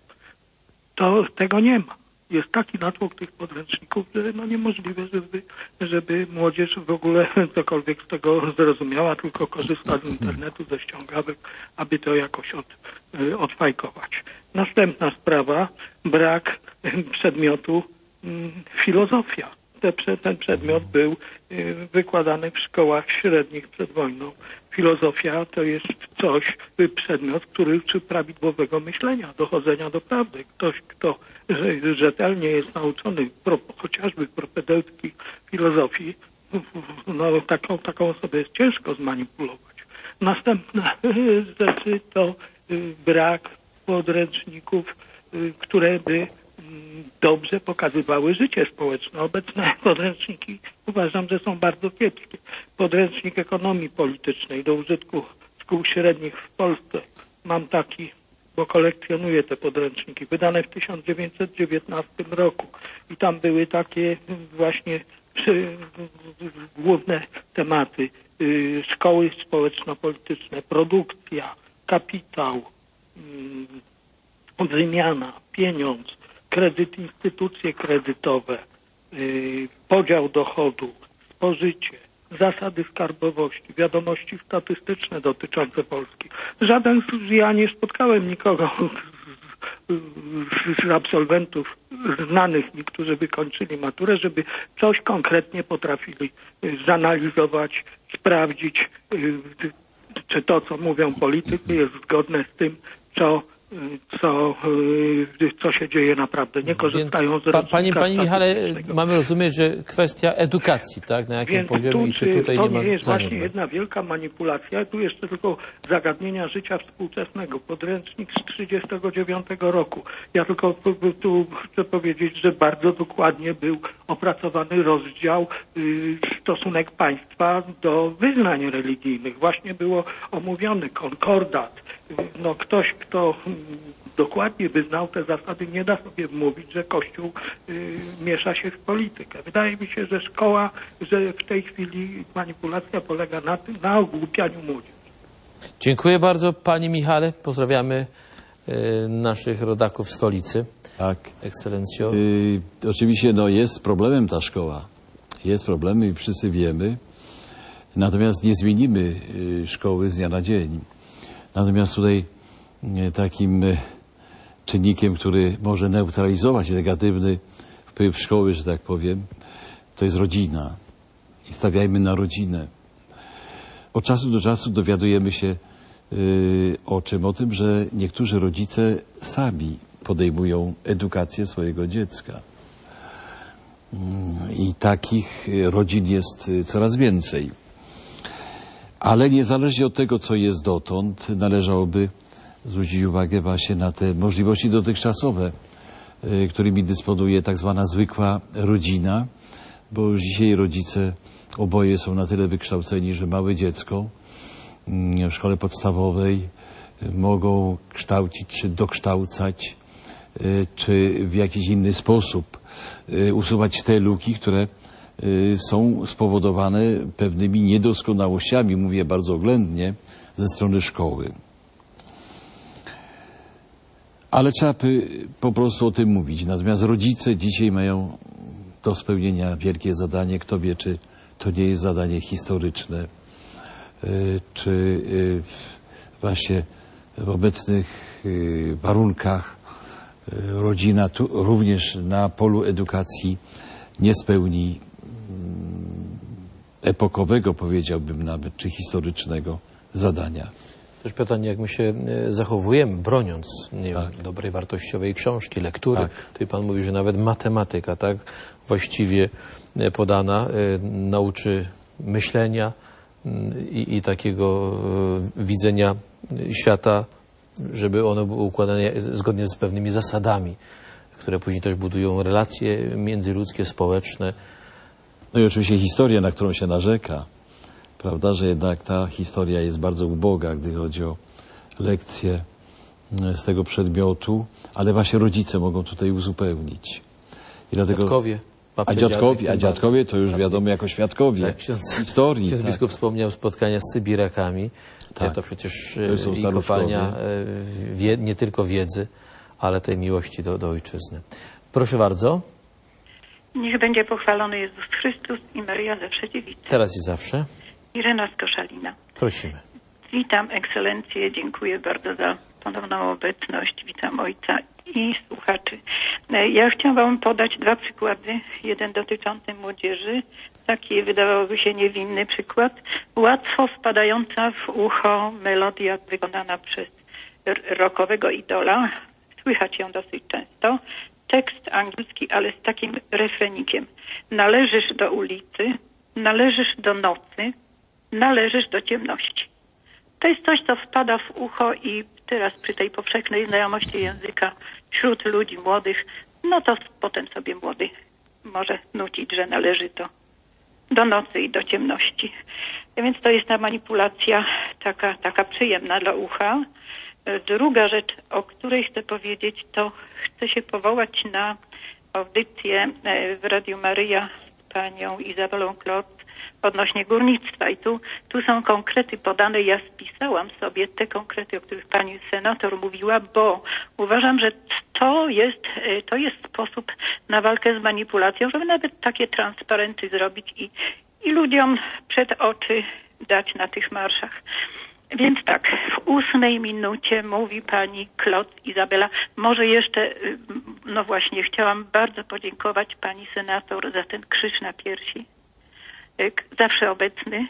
To tego nie ma. Jest taki natłok tych podręczników, że no niemożliwe, żeby, żeby młodzież w ogóle cokolwiek z tego zrozumiała, tylko korzysta z internetu, ze ściągawek, aby to jakoś od, odfajkować. Następna sprawa, brak przedmiotu filozofia. Ten przedmiot był wykładany w szkołach średnich przed wojną. Filozofia to jest coś, przedmiot, który uczy prawidłowego myślenia, dochodzenia do prawdy. Ktoś, kto rzetelnie jest nauczony chociażby propedeutki filozofii, no taką, taką osobę jest ciężko zmanipulować. Następna rzeczy to brak podręczników, które by dobrze pokazywały życie społeczne. Obecne podręczniki uważam, że są bardzo kiepskie. Podręcznik ekonomii politycznej do użytku szkół średnich w Polsce. Mam taki, bo kolekcjonuję te podręczniki, wydane w tysiąc dziewięćset dziewiętnastym roku. I tam były takie właśnie przy, główne tematy. Y, szkoły społeczno-polityczne, produkcja, kapitał, y, wymiana, pieniądz, kredyt, instytucje kredytowe, yy, podział dochodu, spożycie, zasady skarbowości, wiadomości statystyczne dotyczące Polski. Żaden, ja nie spotkałem nikogo z, z absolwentów znanych mi, którzy wykończyli maturę, żeby coś konkretnie potrafili zanalizować, sprawdzić, yy, czy to, co mówią politycy, jest zgodne z tym, co co, co się dzieje naprawdę. Nie korzystają
Więc,
z
pa, Panie, panie Michale,
statystycznego.
mamy rozumieć, że kwestia edukacji, tak? Na jakim
Więc
poziomie
tu,
i czy tutaj
to
nie ma
nie jest właśnie
zaniedbań?
jedna wielka manipulacja. Tu jeszcze tylko zagadnienia życia współczesnego. Podręcznik z trzydziestego dziewiątego roku. Ja tylko tu chcę powiedzieć, że bardzo dokładnie był opracowany rozdział y, stosunek państwa do wyznań religijnych. Właśnie było omówiony konkordat. No ktoś, kto dokładnie by znał te zasady, nie da sobie mówić, że Kościół y, miesza się w politykę. Wydaje mi się, że szkoła, że w tej chwili manipulacja polega na tym, na ogłupianiu młodzieży.
Dziękuję bardzo, panie Michale. Pozdrawiamy y, naszych rodaków w stolicy.
Tak.
Ekscelencjo.
Y, oczywiście no, jest problemem ta szkoła. Jest problemem i wszyscy wiemy. Natomiast nie zmienimy y, szkoły z dnia na dzień. Natomiast tutaj y, takim y, czynnikiem, który może neutralizować negatywny wpływ szkoły, że tak powiem, to jest rodzina. I stawiajmy na rodzinę. Od czasu do czasu dowiadujemy się y, o czym? O tym, że niektórzy rodzice sami podejmują edukację swojego dziecka. I takich rodzin jest coraz więcej. Ale niezależnie od tego, co jest dotąd, należałoby zwrócić uwagę właśnie na te możliwości dotychczasowe, którymi dysponuje tak zwana zwykła rodzina, bo już dzisiaj rodzice oboje są na tyle wykształceni, że małe dziecko w szkole podstawowej mogą kształcić czy dokształcać, czy w jakiś inny sposób usuwać te luki, które są spowodowane pewnymi niedoskonałościami, mówię bardzo oględnie, ze strony szkoły. Ale trzeba po prostu o tym mówić. Natomiast rodzice dzisiaj mają do spełnienia wielkie zadanie. Kto wie, czy to nie jest zadanie historyczne, czy właśnie w obecnych warunkach rodzina tu również na polu edukacji nie spełni epokowego, powiedziałbym nawet, czy historycznego zadania.
Też pytanie, jak my się zachowujemy, broniąc nie
tak.
wiem, dobrej, wartościowej książki, lektury.
Tak.
Tutaj pan mówi, że nawet matematyka, tak właściwie podana, nauczy myślenia i, i takiego widzenia świata, żeby ono było układane zgodnie z pewnymi zasadami, które później też budują relacje międzyludzkie, społeczne.
No i oczywiście historia, na którą się narzeka, prawda, że jednak ta historia jest bardzo uboga, gdy chodzi o lekcje z tego przedmiotu, ale właśnie rodzice mogą tutaj uzupełnić. I dlatego...
Dziadkowie.
A dziadkowie, a dziadkowie to już wiadomo jako świadkowie
tak, ksiądz,
historii.
Ksiądz
tak.
biskup wspomniał spotkania z Sybirakami.
Tak.
To przecież
to
i kopalnia wie, nie tylko wiedzy, ale tej miłości do, do ojczyzny. Proszę bardzo.
Niech będzie pochwalony Jezus Chrystus i Maryja zawsze dziewica.
Teraz i zawsze.
Irena z Koszalina.
Prosimy.
Witam ekscelencję, dziękuję bardzo za ponowną obecność. Witam ojca i słuchaczy. Ja chciałam podać dwa przykłady. Jeden dotyczący młodzieży. Taki wydawałoby się niewinny przykład. Łatwo wpadająca w ucho melodia wykonana przez rockowego idola. Słychać ją dosyć często. Tekst angielski, ale z takim refrenikiem. Należysz do ulicy, należysz do nocy, należysz do ciemności. To jest coś, co wpada w ucho i teraz przy tej powszechnej znajomości języka wśród ludzi młodych, no to potem sobie młody może nucić, że należy do, do nocy i do ciemności. Więc to jest ta manipulacja taka, taka przyjemna dla ucha. Druga rzecz, o której chcę powiedzieć, to chcę się powołać na audycję w Radiu Maryja z panią Izabelą Kloc odnośnie górnictwa. I tu, tu są konkrety podane. Ja spisałam sobie te konkrety, o których pani senator mówiła, bo uważam, że to jest, to jest sposób na walkę z manipulacją, żeby nawet takie transparenty zrobić i, i ludziom przed oczy dać na tych marszach. Więc tak, w ósmej minucie mówi pani Kloc Izabela. Może jeszcze, no właśnie, chciałam bardzo podziękować pani senator za ten krzyż na piersi. Zawsze obecny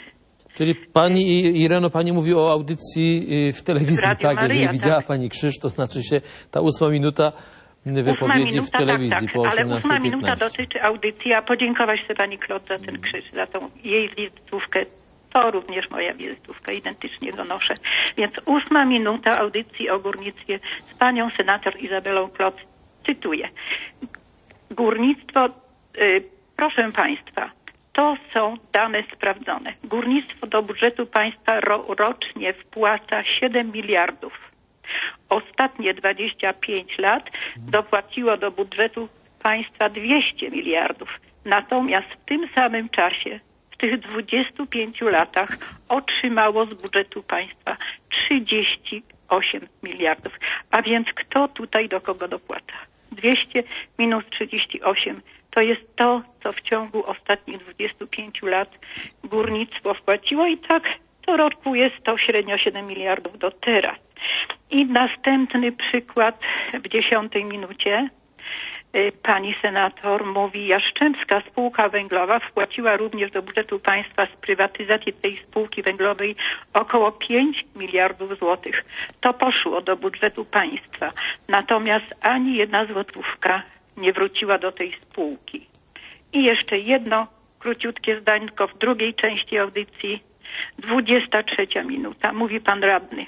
Czyli pani Ireno, pani mówi o audycji w telewizji,
Radio
tak?
Maryja,
Jeżeli widziała
tak.
pani krzyż, to znaczy się ta ósma minuta wypowiedzi
Ósma minuta,
w telewizji
tak,
po
tak. Ale
osiemnastej
ósma minuta
piętnaście.
dotyczy audycji, a podziękować chcę pani Klot za ten krzyż, za tą jej wizytówkę. To również moja wizytówka, identycznie go noszę. Więc ósma minuta audycji o górnictwie z panią senator Izabelą Klot. Cytuję. Górnictwo, y, proszę państwa, to są dane sprawdzone. Górnictwo do budżetu państwa ro, rocznie wpłaca siedem miliardów. Ostatnie dwadzieścia pięć lat dopłaciło do budżetu państwa dwieście miliardów. Natomiast w tym samym czasie, w tych dwudziestu pięciu latach, otrzymało z budżetu państwa trzydzieści osiem miliardów. A więc kto tutaj do kogo dopłaca? dwieście minus trzydzieści osiem to jest to, co w ciągu ostatnich dwudziestu pięciu lat górnictwo wpłaciło i tak co roku jest to średnio siedem miliardów do teraz. I następny przykład w dziesiątej minucie. Pani senator mówi, Jastrzębska Spółka Węglowa wpłaciła również do budżetu państwa z prywatyzacji tej spółki węglowej około pięć miliardów złotych. To poszło do budżetu państwa. Natomiast ani jedna złotówka nie wróciła do tej spółki. I jeszcze jedno króciutkie zdańko w drugiej części audycji. dwudziesta trzecia minuta. Mówi pan radny.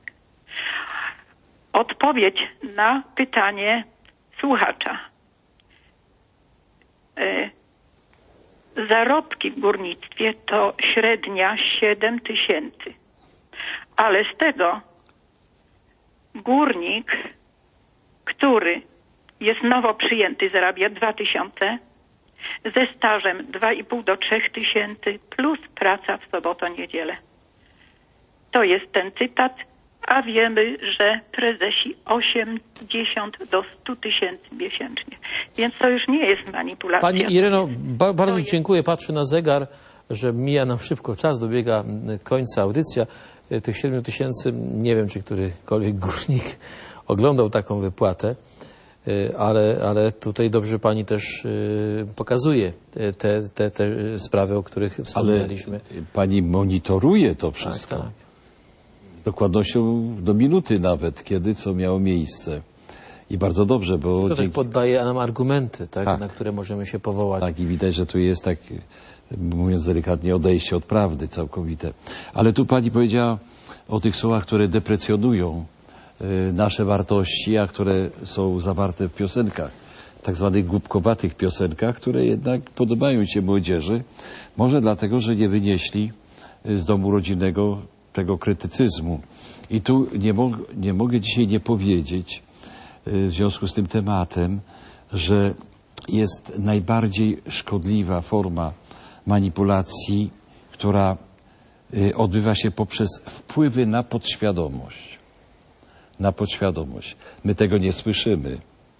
Odpowiedź na pytanie słuchacza. E, zarobki w górnictwie to średnia siedem tysięcy. Ale z tego górnik, który jest nowo przyjęty, zarabia dwa tysiące, ze stażem dwa i pół do trzech tysięcy plus praca w sobotę, niedzielę. To jest ten cytat, a wiemy, że prezesi osiemdziesiąt do stu tysięcy miesięcznie. Więc to już nie jest manipulacja.
Pani Ireno, ba bardzo
jest...
dziękuję. Patrzę na zegar, że mija nam szybko czas, dobiega końca audycja. Tych siedmiu tysięcy, nie wiem, czy którykolwiek górnik oglądał taką wypłatę, ale, ale tutaj dobrze pani też pokazuje te, te, te sprawy, o których wspomnieliśmy.
Ale pani monitoruje to wszystko.
Tak, tak.
Z dokładnością do minuty nawet, kiedy co miało miejsce. I bardzo dobrze, bo...
To też
dzięki...
poddaje nam argumenty, tak,
Tak.
na które możemy się powołać.
Tak, i widać, że tu jest tak, mówiąc delikatnie, odejście od prawdy całkowite. Ale tu pani powiedziała o tych słowach, które deprecjonują y, nasze wartości, a które są zawarte w piosenkach, tak zwanych głupkowatych piosenkach, które jednak podobają się młodzieży. Może dlatego, że nie wynieśli z domu rodzinnego tego krytycyzmu. I tu nie, mog nie mogę dzisiaj nie powiedzieć y, w związku z tym tematem, że jest najbardziej szkodliwa forma manipulacji, która y, odbywa się poprzez wpływy na podświadomość. Na podświadomość. My tego nie słyszymy.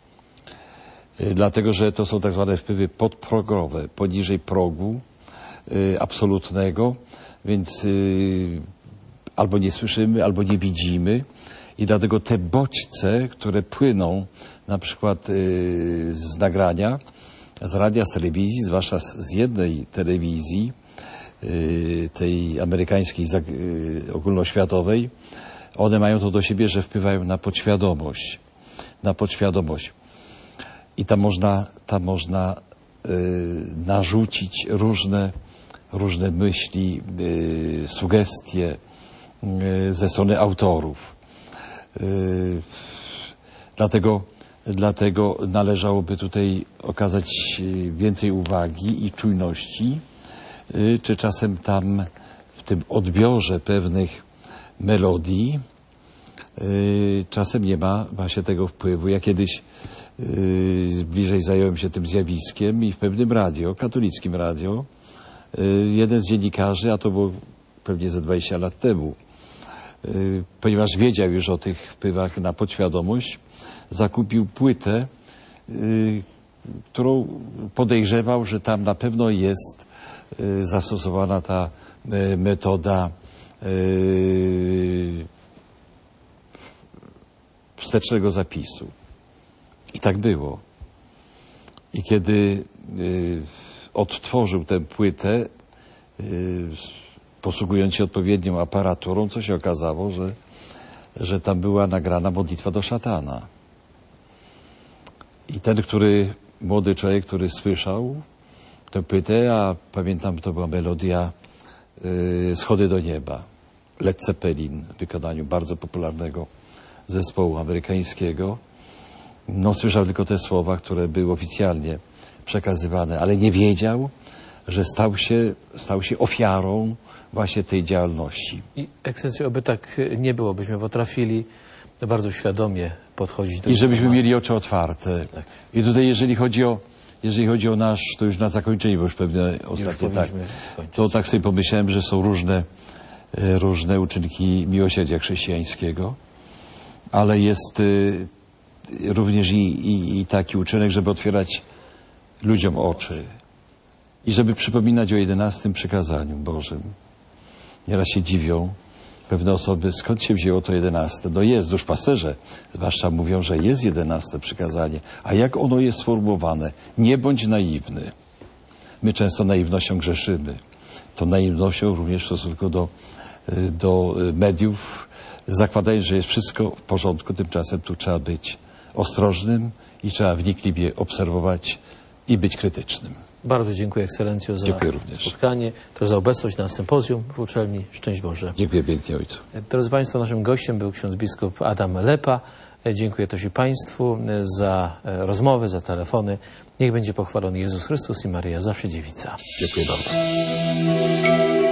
Y, dlatego, że to są tak zwane wpływy podprogowe, poniżej progu y, absolutnego, więc y, albo nie słyszymy, albo nie widzimy i dlatego te bodźce, które płyną na przykład y, z nagrania, z radia, z telewizji, zwłaszcza z, z jednej telewizji, y, tej amerykańskiej, y, ogólnoświatowej, one mają to do siebie, że wpływają na podświadomość. Na podświadomość. I tam można, tam można y, narzucić różne, różne myśli, y, sugestie, ze strony autorów. Dlatego, dlatego należałoby tutaj okazać więcej uwagi i czujności, czy czasem tam w tym odbiorze pewnych melodii czasem nie ma właśnie tego wpływu. Ja kiedyś bliżej zająłem się tym zjawiskiem i w pewnym radio, katolickim radio, jeden z dziennikarzy, a to było pewnie ze dwadzieścia lat temu, ponieważ wiedział już o tych wpływach na podświadomość, zakupił płytę, którą podejrzewał, że tam na pewno jest zastosowana ta metoda wstecznego zapisu. I tak było. I kiedy odtworzył tę płytę, posługując się odpowiednią aparaturą, co się okazało, że, że tam była nagrana modlitwa do szatana. I ten, który, młody człowiek, który słyszał tę płytę, a pamiętam, to była melodia yy, Schody do nieba, Led Zeppelin w wykonaniu bardzo popularnego zespołu amerykańskiego. No, słyszał tylko te słowa, które były oficjalnie przekazywane, ale nie wiedział, że stał się, stał się ofiarą właśnie tej działalności.
I ekscelencjo, oby tak nie było, byśmy potrafili bardzo świadomie podchodzić do
I żebyśmy
informacji.
mieli oczy otwarte.
Tak.
I tutaj, jeżeli chodzi o, jeżeli chodzi o nasz, to już na zakończenie, bo już pewnie ostatnio tak,
skończyć.
to tak sobie pomyślałem, że są różne, e, różne uczynki miłosierdzia chrześcijańskiego, ale jest y, również i, i, i taki uczynek, żeby otwierać ludziom oczy i żeby przypominać o jedenastym przykazaniu Bożym. Nieraz się dziwią pewne osoby, skąd się wzięło to jedenaste. No jest, duszpasterze zwłaszcza mówią, że jest jedenaste przykazanie. A jak ono jest sformułowane? Nie bądź naiwny. My często naiwnością grzeszymy. To naiwnością również w stosunku do, do mediów, zakładając, że jest wszystko w porządku, tymczasem tu trzeba być ostrożnym i trzeba wnikliwie obserwować i być krytycznym.
Bardzo dziękuję ekscelencjo za
Dziękuję również.
spotkanie, też za obecność na sympozjum w uczelni. Szczęść Boże.
Dziękuję pięknie ojcu.
Drodzy Państwo, naszym gościem był ksiądz biskup Adam Lepa. Dziękuję też i Państwu za rozmowy, za telefony. Niech będzie pochwalony Jezus Chrystus i Maryja zawsze dziewica.
Dziękuję bardzo.